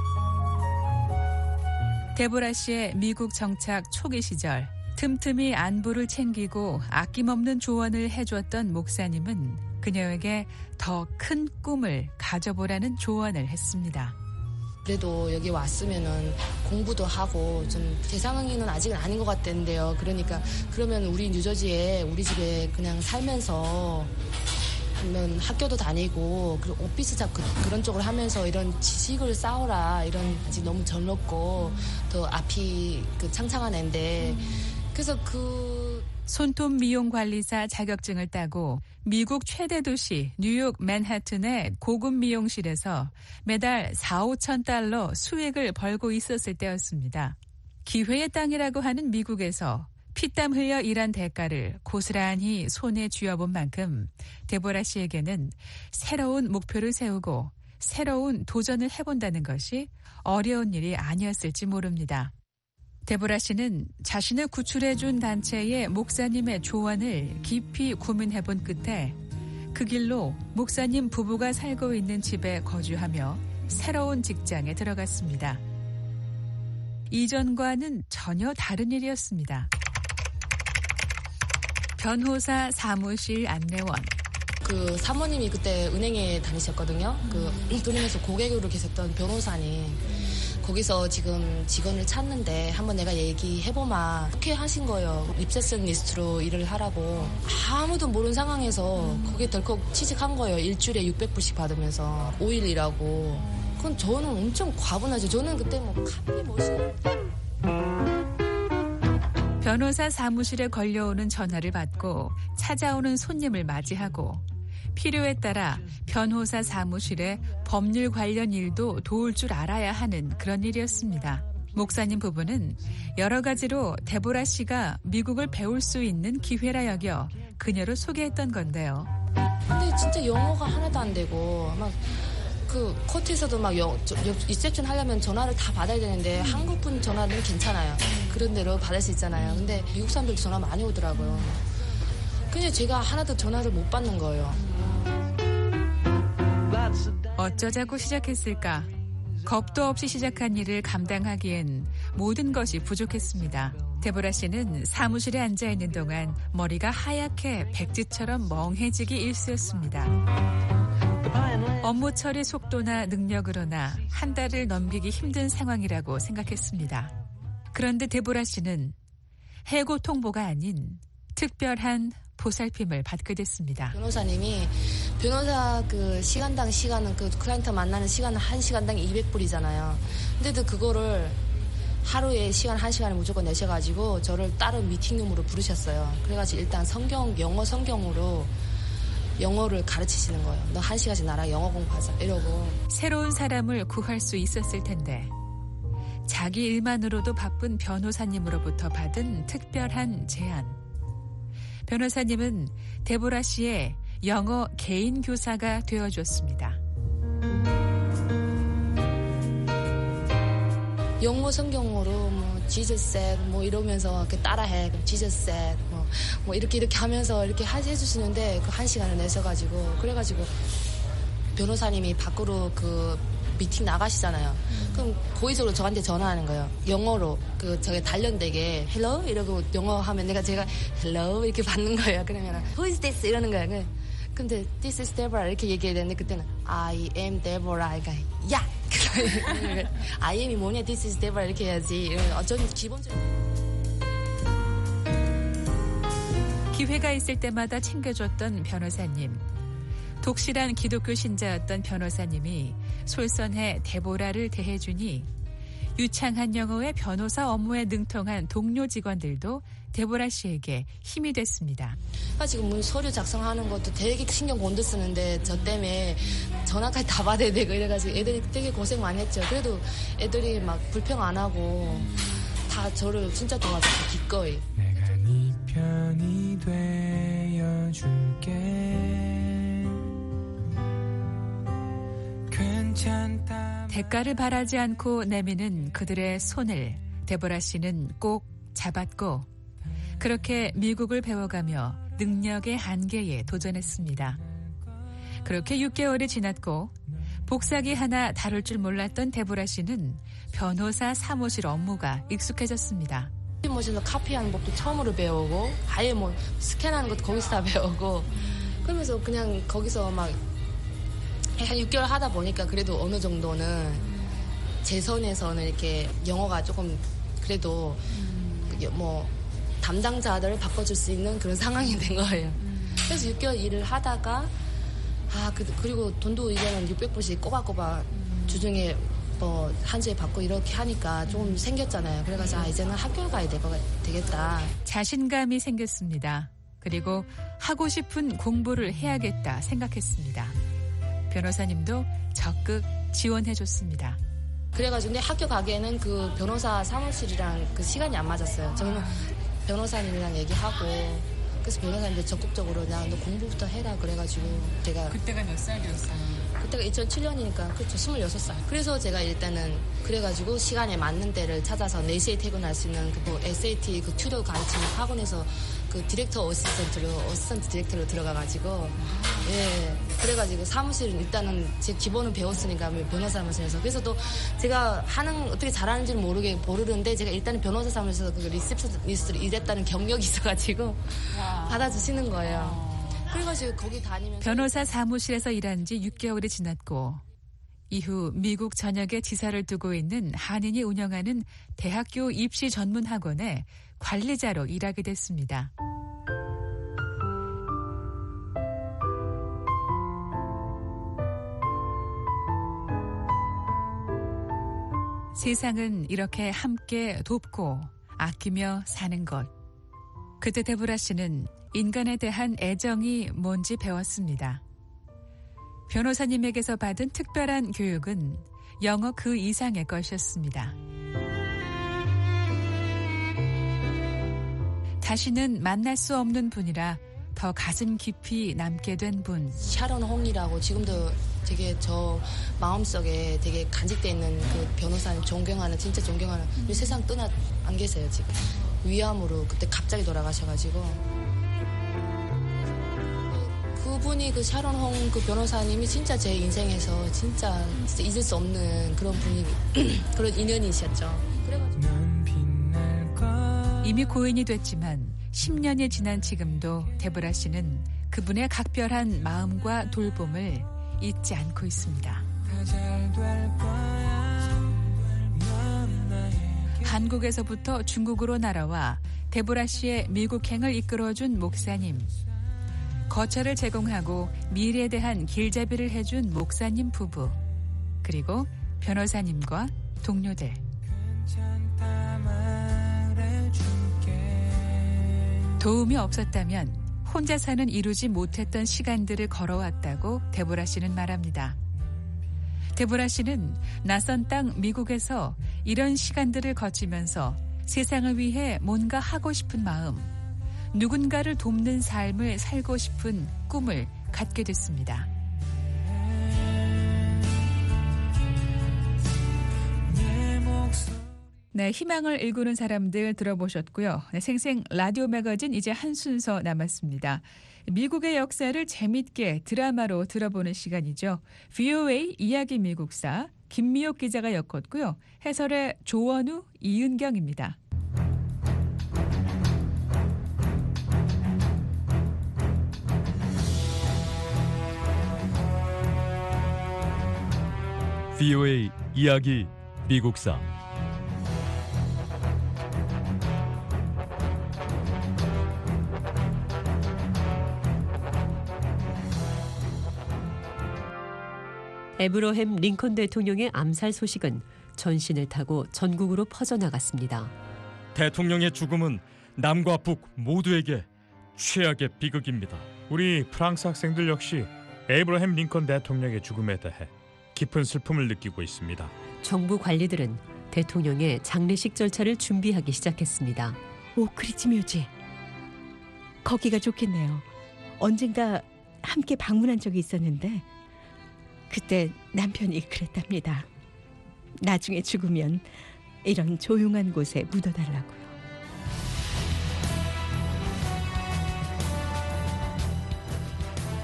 데보라 씨의 미국 정착 초기 시절 틈틈이 안부를 챙기고 아낌없는 조언을 해주었던 목사님은 그녀에게 더 큰 꿈을 가져보라는 조언을 했습니다. 그래도 여기 왔으면은 공부도 하고 좀 대상응위는 아직은 아닌 것 같던데요. 그러니까 그러면 우리 뉴저지에 우리 집에 그냥 살면서 하면 학교도 다니고 그리고 오피스 잡 그, 그런 쪽을 하면서 이런 지식을 쌓아라. 이런 아직 너무 젊었고 더 앞이 그 창창한 애인데 그래서 그 손톱 미용 관리사 자격증을 따고 미국 최대 도시 뉴욕 맨하튼의 고급 미용실에서 매달 사오천 달러 수익을 벌고 있었을 때였습니다. 기회의 땅이라고 하는 미국에서 피땀 흘려 일한 대가를 고스란히 손에 쥐어본 만큼 데보라 씨에게는 새로운 목표를 세우고 새로운 도전을 해본다는 것이 어려운 일이 아니었을지 모릅니다. 데보라 씨는 자신을 구출해준 단체의 목사님의 조언을 깊이 고민해본 끝에 그 길로 목사님 부부가 살고 있는 집에 거주하며 새로운 직장에 들어갔습니다. 이전과는 전혀 다른 일이었습니다. 변호사 사무실 안내원. 그 사모님이 그때 은행에 다니셨거든요. 그 은행에서 고객으로 계셨던 변호사님. 거기서 지금 직원을 찾는데 한번 내가 얘기해보마. 오케이 하신 거예요. 리셉션리스트로 일을 하라고. 아무도 모르는 상황에서 거기에 덜컥 취직한 거예요. 일주일에 육백 불씩 받으면서 오 일 일하고. 그건 저는 엄청 과분하죠. 저는 그때 뭐 카페 머신. 변호사 사무실에 걸려오는 전화를 받고 찾아오는 손님을 맞이하고 필요에 따라 변호사 사무실의 법률 관련 일도 도울 줄 알아야 하는 그런 일이었습니다. 목사님 부부는 여러 가지로 데보라 씨가 미국을 배울 수 있는 기회라 여겨 그녀를 소개했던 건데요. 근데 진짜 영어가 하나도 안 되고 막 그 코트에서도 막 영, 리셉션 하려면 전화를 다 받아야 되는데 한국분 전화는 괜찮아요. 그런 대로 받을 수 있잖아요. 근데 미국 사람들 전화 많이 오더라고요. 근데 제가 하나도 전화를 못 받는 거예요. 어쩌자고 시작했을까? 겁도 없이 시작한 일을 감당하기엔 모든 것이 부족했습니다. 데보라 씨는 사무실에 앉아있는 동안 머리가 하얗게 백지처럼 멍해지기 일쑤였습니다. 업무 처리 속도나 능력으로나 한 달을 넘기기 힘든 상황이라고 생각했습니다. 그런데 데보라 씨는 해고 통보가 아닌 특별한 보살핌을 받게 됐습니다. 변호사님이 변호사 그 시간당 시간은 그 클라이언트 만나는 시간은 한 시간당 이백 불이잖아요. 근데도 그거를 하루에 시간 한 시간을 무조건 내셔가지고 저를 다른 미팅룸으로 부르셨어요. 그래가지고 일단 성경 영어 성경으로 영어를 가르치시는 거예요. 너 한 시간씩 나랑 영어 공부하자 이러고. 새로운 사람을 구할 수 있었을 텐데 자기 일만으로도 바쁜 변호사님으로부터 받은 특별한 제안. 변호사님은 데보라 씨의 영어 개인 교사가 되어줬습니다. 영어 성경으로 뭐 Jesus said 뭐 이러면서 이렇게 따라해. Jesus said 뭐, 뭐 이렇게 이렇게 하면서 이렇게 해주시는데 그 한 시간을 내셔가지고 그래가지고 변호사님이 밖으로 그 미팅 나가시잖아요. 그럼 고의적으로 저한테 전화하는 거예요. 영어로 그 저게 단련되게 hello 이러고 영어 하면 내가 제가 hello 이렇게 받는 거예요. 그러면 who is this 이러는 거예요. 근데 this is Deborah 이렇게 얘기해야 되는데 그때는 I am Deborah 그러니까 야 I am이 뭐냐 this is Deborah 이렇게 해야지. 어쩐 기본적으로 기회가 있을 때마다 챙겨줬던 변호사님. 독실한 기독교 신자였던 변호사님이 솔선해 데보라를 대해주니 유창한 영어의 변호사 업무에 능통한 동료 직원들도 데보라 씨에게 힘이 됐습니다. 아, 지금 뭐 서류 작성하는 것도 되게 신경 곤두 쓰는데 저 때문에 전화까지 다 받아야 되고 이래가지고 애들이 되게 고생 많이 했죠. 그래도 애들이 막 불평 안 하고 다 저를 진짜 도와줬어요. 기꺼이. 내가 네 편이 되어줄게. 괜찮다. 대가를 바라지 않고 내미는 그들의 손을 데보라 씨는 꼭 잡았고 그렇게 미국을 배워가며 능력의 한계에 도전했습니다. 그렇게 육 개월이 지났고 복사기 하나 다룰 줄 몰랐던 데보라 씨는 변호사 사무실 업무가 익숙해졌습니다. 사무실에서 카피하는 법도 처음으로 배우고 아예 뭐 스캔하는 것도 거기서 다 배우고 그러면서 그냥 거기서 막 한 육 개월 하다 보니까 그래도 어느 정도는 제 선에서는 이렇게 영어가 조금 그래도 뭐 담당자들을 바꿔줄 수 있는 그런 상황이 된 거예요. 그래서 육 개월 일을 하다가 아 그리고 돈도 이제는 육백 불씩 꼬박꼬박 주중에 뭐 한 주에 받고 이렇게 하니까 좀 생겼잖아요. 그래가지고 아 이제는 학교를 가야 될 거 되겠다. 자신감이 생겼습니다. 그리고 하고 싶은 공부를 해야겠다 생각했습니다. 변호사님도 적극 지원해줬습니다. 그래가지고 근데 학교 가기에는 그 변호사 사무실이랑 그 시간이 안 맞았어요. 저는 변호사님이랑 얘기하고 그래서 변호사님도 적극적으로 그냥 너 공부부터 해라 그래가지고 제가 그때가 몇 살이었어요? 그때가 이천칠 년이니까 그렇죠. 스물여섯 살. 그래서 제가 일단은 그래가지고 시간에 맞는 때를 찾아서 네 시에 퇴근할 수 있는 그 뭐 에스에이티 그 튜더 가르치는 학원에서 그 디렉터 어시스턴트로 어시스턴트 디렉터로 들어가가지고 예 그래가지고 사무실은 일단은 제 기본은 배웠으니까 변호사 사무실에서 그래서 또 제가 하는 어떻게 잘하는지는 모르게 모르는데 제가 일단은 변호사 사무실에서 그 리셉션리스트로 일했다는 경력이 있어가지고 와. 받아주시는 거예요. 그래가지고 거기 다니면서 변호사 사무실에서 일한 지 육 개월이 지났고 이후 미국 전역에 지사를 두고 있는 한인이 운영하는 대학교 입시 전문 학원에 관리자로 일하게 됐습니다. 세상은 이렇게 함께 돕고 아끼며 사는 것. 그때 데보라 씨는 인간에 대한 애정이 뭔지 배웠습니다. 변호사님에게서 받은 특별한 교육은 영어 그 이상의 것이었습니다. 다시는 만날 수 없는 분이라 더 가슴 깊이 남게 된 분. 샤론 홍이라고 지금도 되게 저 마음속에 되게 간직돼 있는 그 변호사님 존경하는 진짜 존경하는 이 세상 떠나 안 계세요 지금. 위암으로 그때 갑자기 돌아가셔가지고 그분이 그 샤론 홍 그 변호사님이 진짜 제 인생에서 진짜, 진짜 잊을 수 없는 그런 분이 그런 인연이셨죠. 그래가지고 이미 고인이 됐지만 십 년이 지난 지금도 데보라 씨는 그분의 각별한 마음과 돌봄을 잊지 않고 있습니다. 한국에서부터 중국으로 날아와 데보라 씨의 미국행을 이끌어준 목사님. 거처를 제공하고 미래에 대한 길잡이를 해준 목사님 부부. 그리고 변호사님과 동료들. 도움이 없었다면 혼자서는 이루지 못했던 시간들을 걸어왔다고 데보라 씨는 말합니다. 데보라 씨는 낯선 땅 미국에서 이런 시간들을 거치면서 세상을 위해 뭔가 하고 싶은 마음, 누군가를 돕는 삶을 살고 싶은 꿈을 갖게 됐습니다. 네, 희망을 일구는 사람들 들어보셨고요. 네, 생생 라디오 매거진 이제 한 순서 남았습니다. 미국의 역사를 재밌게 드라마로 들어보는 시간이죠. 브이오에이 이야기 미국사 김미옥 기자가 엮었고요. 해설의 조원우, 이은경입니다. 브이오에이 이야기 미국사 에브러햄 링컨 대통령의 암살 소식은 전신을 타고 전국으로 퍼져나갔습니다. 대통령의 죽음은 남과 북 모두에게 최악의 비극입니다. 우리 프랑스 학생들 역시 에브러햄 링컨 대통령의 죽음에 대해 깊은 슬픔을 느끼고 있습니다. 정부 관리들은 대통령의 장례식 절차를 준비하기 시작했습니다. 오크리지 묘지. 거기가 좋겠네요. 언젠가 함께 방문한 적이 있었는데 그때 남편이 그랬답니다. 나중에 죽으면 이런 조용한 곳에 묻어달라고요.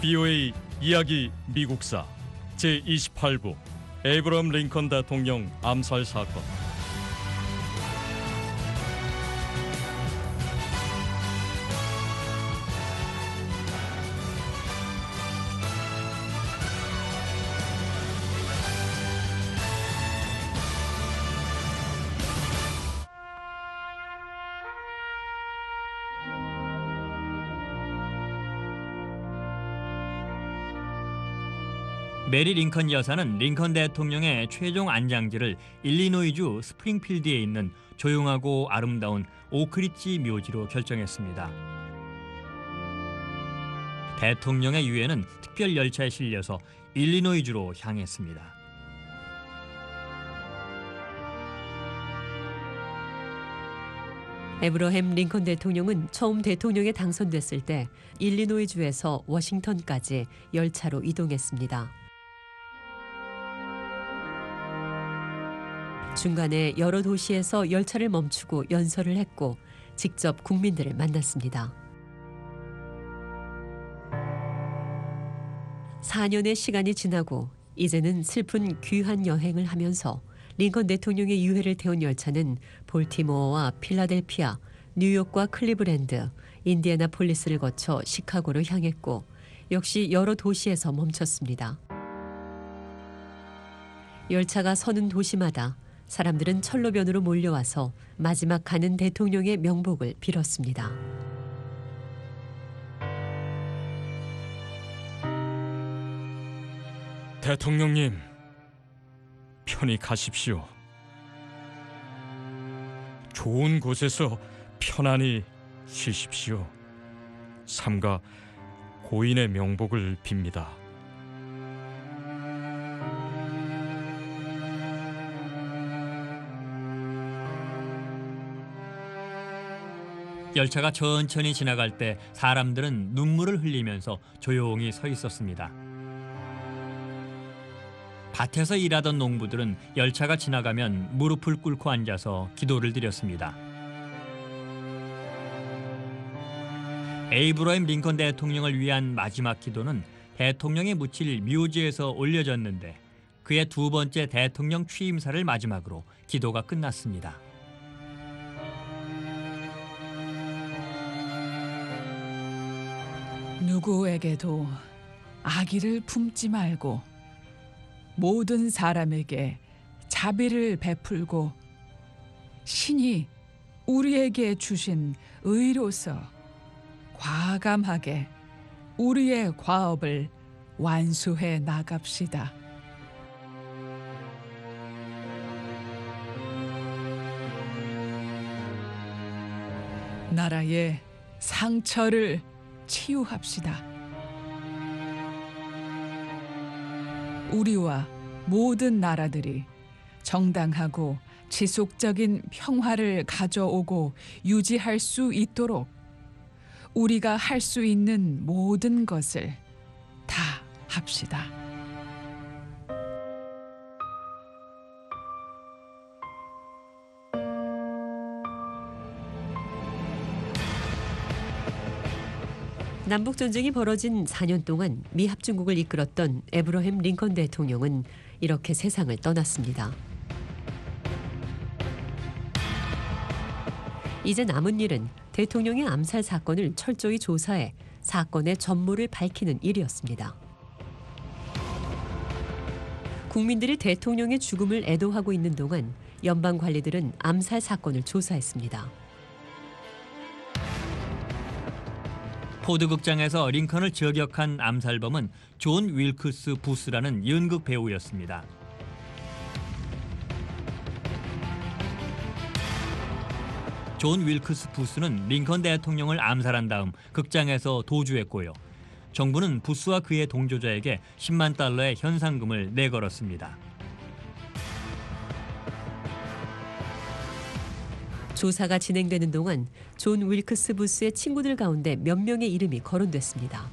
비오에이 이야기 미국사 제이십팔 부 에이브러함 링컨 대통령 암살 사건. 메리 링컨 여사는 링컨 대통령의 최종 안장지를 일리노이주 스프링필드에 있는 조용하고 아름다운 오크리지 묘지로 결정했습니다. 대통령의 유해는 특별 열차에 실려서 일리노이주로 향했습니다. 에브러햄 링컨 대통령은 처음 대통령에 당선됐을 때 일리노이주에서 워싱턴까지 열차로 이동했습니다. 중간에 여러 도시에서 열차를 멈추고 연설을 했고 직접 국민들을 만났습니다. 사 년의 시간이 지나고 이제는 슬픈 귀한 여행을 하면서 링컨 대통령의 유해를 태운 열차는 볼티모어와 필라델피아, 뉴욕과 클리브랜드, 인디애나폴리스를 거쳐 시카고로 향했고 역시 여러 도시에서 멈췄습니다. 열차가 서는 도시마다 사람들은 철로변으로 몰려와서 마지막 가는 대통령의 명복을 빌었습니다. 대통령님, 편히 가십시오. 좋은 곳에서 편안히 쉬십시오. 삼가 고인의 명복을 빕니다. 열차가 천천히 지나갈 때 사람들은 눈물을 흘리면서 조용히 서 있었습니다. 밭에서 일하던 농부들은 열차가 지나가면 무릎을 꿇고 앉아서 기도를 드렸습니다. 에이브러햄 링컨 대통령을 위한 마지막 기도는 대통령이 묻힐 묘지에서 올려졌는데 그의 두 번째 대통령 취임사를 마지막으로 기도가 끝났습니다. 누구에게도 악의를 품지 말고 모든 사람에게 자비를 베풀고 신이 우리에게 주신 의로서 과감하게 우리의 과업을 완수해 나갑시다. 나라의 상처를 치유합시다. 우리와 모든 나라들이 정당하고 지속적인 평화를 가져오고 유지할 수 있도록 우리가 할 수 있는 모든 것을 다 합시다. 남북전쟁이 벌어진 사 년 동안 미합중국을 이끌었던 에브러햄 링컨 대통령은 이렇게 세상을 떠났습니다. 이제 남은 일은 대통령의 암살 사건을 철저히 조사해 사건의 전모를 밝히는 일이었습니다. 국민들이 대통령의 죽음을 애도하고 있는 동안 연방 관리들은 암살 사건을 조사했습니다. 포드 극장에서 링컨을 저격한 암살범은 존 윌크스 부스라는 연극 배우였습니다. 존 윌크스 부스는 링컨 대통령을 암살한 다음 극장에서 도주했고요. 정부는 부스와 그의 동조자에게 십만 달러의 현상금을 내걸었습니다. 조사가 진행되는 동안 존 윌크스 부스의 친구들 가운데 몇 명의 이름이 거론됐습니다.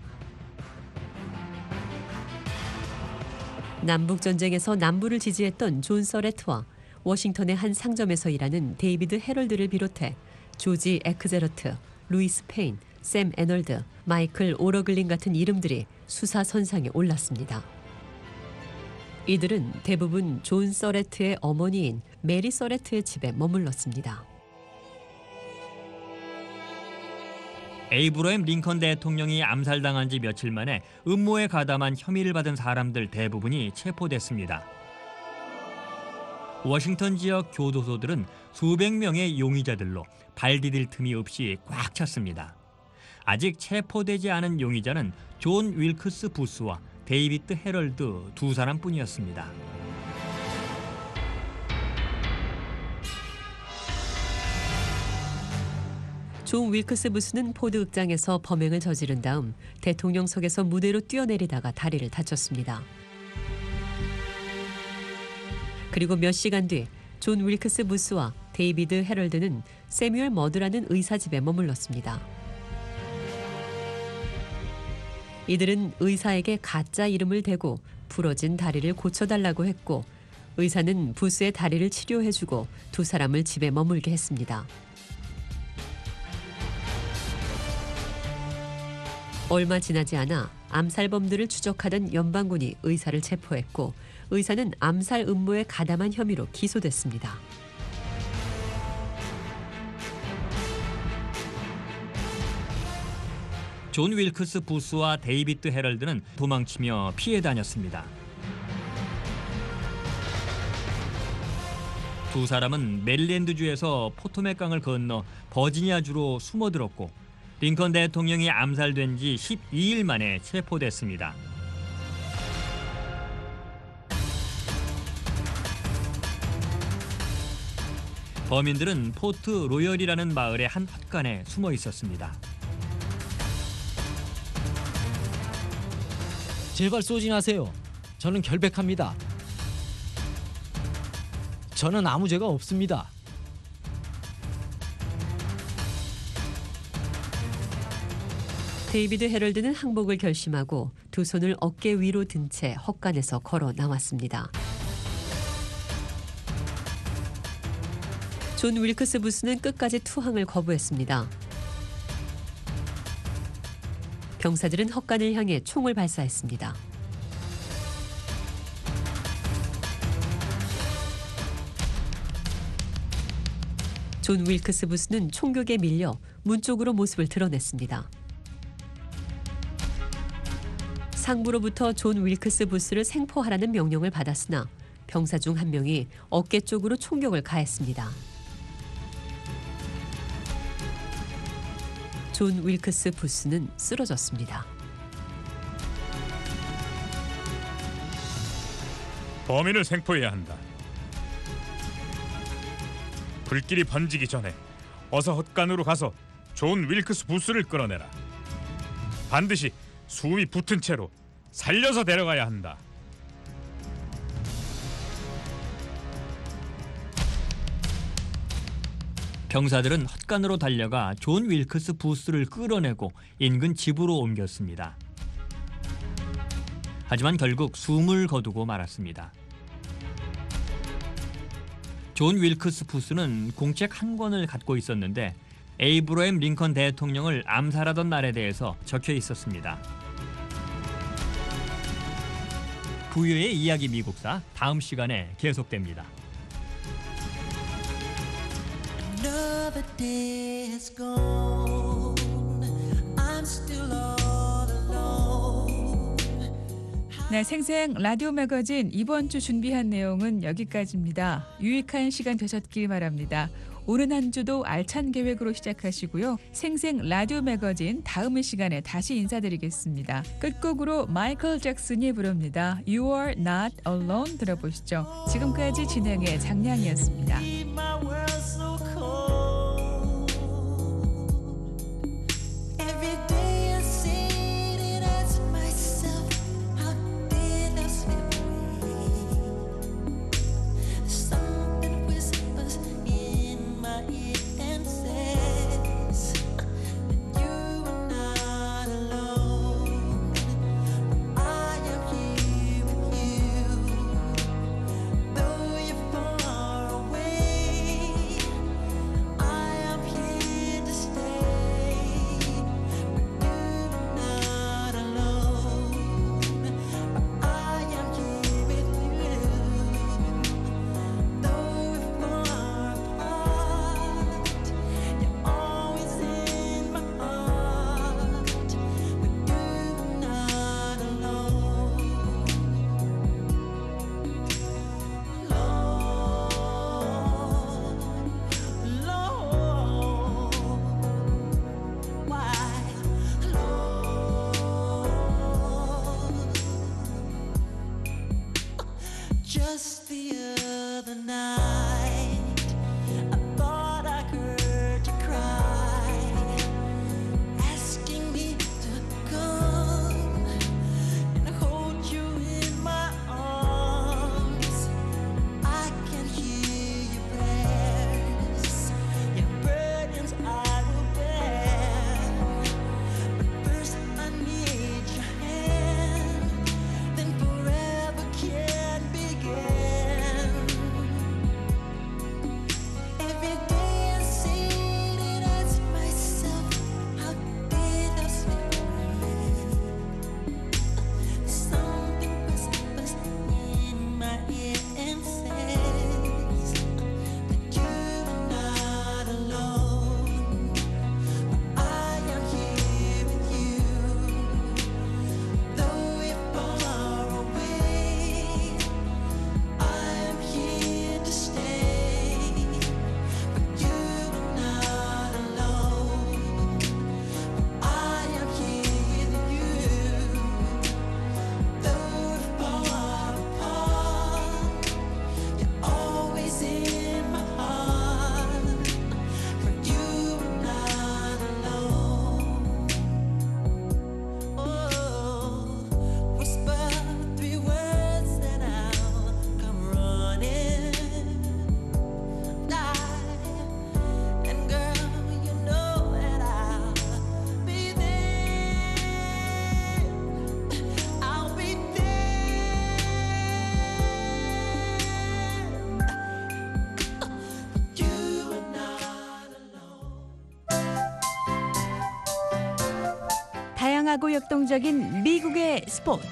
남북전쟁에서 남부를 지지했던 존 서레트와 워싱턴의 한 상점에서 일하는 데이비드 헤럴드를 비롯해 조지 에크제러트, 루이스 페인, 샘 애널드, 마이클 오러글린 같은 이름들이 수사 선상에 올랐습니다. 이들은 대부분 존 서레트의 어머니인 메리 서레트의 집에 머물렀습니다. 에이브러햄 링컨 대통령이 암살당한 지 며칠 만에 음모에 가담한 혐의를 받은 사람들 대부분이 체포됐습니다. 워싱턴 지역 교도소들은 수백 명의 용의자들로 발 디딜 틈이 없이 꽉 찼습니다. 아직 체포되지 않은 용의자는 존 윌크스 부스와 데이비드 헤럴드 두 사람뿐이었습니다. 존 윌크스 부스는 포드 극장에서 범행을 저지른 다음 대통령석에서 무대로 뛰어내리다가 다리를 다쳤습니다. 그리고 몇 시간 뒤 존 윌크스 부스와 데이비드 헤럴드는 세뮤얼 머드라는 의사 집에 머물렀습니다. 이들은 의사에게 가짜 이름을 대고 부러진 다리를 고쳐달라고 했고 의사는 부스의 다리를 치료해주고 두 사람을 집에 머물게 했습니다. 얼마 지나지 않아 암살범들을 추적하던 연방군이 의사를 체포했고 의사는 암살 음모에 가담한 혐의로 기소됐습니다. 존 윌크스 부스와 데이비드 헤럴드는 도망치며 피해 다녔습니다. 두 사람은 메릴랜드주에서 포토맥강을 건너 버지니아주로 숨어들었고 링컨 대통령이 암살된 지 십이 일 만에 체포됐습니다. 범인들은 포트 로열이라는 마을의 한 헛간에 숨어 있었습니다. 제발 쏘지 마세요. 저는 결백합니다. 저는 아무 죄가 없습니다. 데이비드 헤럴드는 항복을 결심하고 두 손을 어깨 위로 든 채 헛간에서 걸어 나왔습니다. 존 윌크스 부스는 끝까지 투항을 거부했습니다. 병사들은 헛간을 향해 총을 발사했습니다. 존 윌크스 부스는 총격에 밀려 문 쪽으로 모습을 드러냈습니다. 상부로부터 존 윌크스 부스를 생포하라는 명령을 받았으나 병사 중 한 명이 어깨 쪽으로 총격을 가했습니다. 존 윌크스 부스는 쓰러졌습니다. 범인을 생포해야 한다. 불길이 번지기 전에 어서 헛간으로 가서 존 윌크스 부스를 끌어내라. 반드시 수위 붙은 채로 살려서 데려가야 한다. 병사들은 헛간으로 달려가 존 윌크스 부스를 끌어내고 인근 집으로 옮겼습니다. 하지만 결국 숨을 거두고 말았습니다. 존 윌크스 부스는 공책 한 권을 갖고 있었는데 에이브러햄 링컨 대통령을 암살하던 날에 대해서 적혀 있었습니다. 부유의 이야기 미국사 다음 시간에 계속됩니다. Another day has gone. I'm still all alone. 네, 생생 라디오 매거진 이번 주 준비한 내용은 여기까지입니다. 유익한 시간 되셨길 바랍니다. 오는 한 주도 알찬 계획으로 시작하시고요. 생생 라디오 매거진 다음 시간에 다시 인사드리겠습니다. 끝곡으로 마이클 잭슨이 부릅니다. You are not alone 들어보시죠. 지금까지 진행의 장량이었습니다. Though you're far away Just the other night, I thought I heard you cry, asking me to come and hold you in my arms. I can hear your prayers, your burdens I will bear. But first I need your hand, then forever can begin. Every day I sit and ask myself, how did I slip away? Something whispers in my ear and says that you're not alone. I am here with you, though we're far away. I'm here to stay, but you're not alone. I am here with you, though we're far apart. You're always in my heart, for you're not alone. Oh, whisper three words that I'll come running. And girl, you know that I'll be there. I'll be there. You are not 다양하고 역동적인 미국의 스포츠.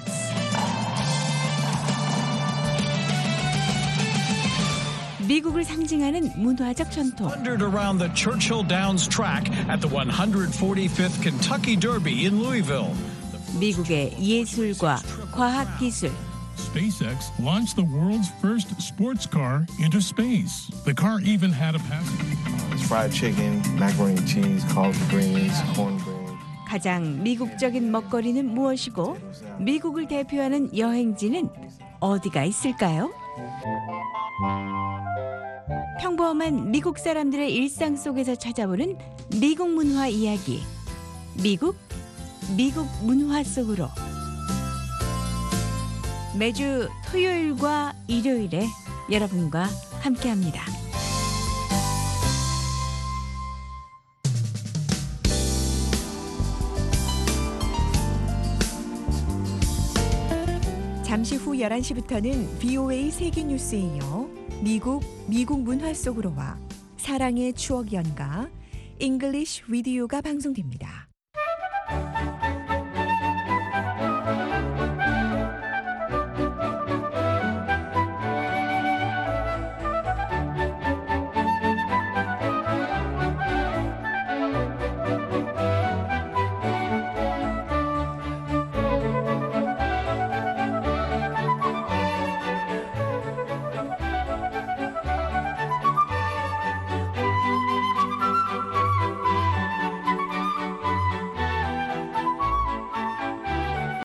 미국을 상징하는 문화적 전통. Wandered around the Churchill Downs track at the one hundred forty-fifth Kentucky Derby in Louisville. 미국의 예술과 과학 기술. SpaceX launched the world's first sports car into space. The car even had a passenger. It's fried chicken, macaroni and cheese, collard greens, cornbread. 가장 미국적인 먹거리는 무엇이고 미국을 대표하는 여행지는 어디가 있을까요? 평범한 미국 사람들의 일상 속에서 찾아보는 미국 문화 이야기. 미국, 미국 문화 속으로. 매주 토요일과 일요일에 여러분과 함께합니다. 잠시 후 열한 시부터는 브이오에이 세계뉴스에 이어 미국, 미국 문화 속으로와 사랑의 추억 연가 잉글리쉬 위디오가 방송됩니다.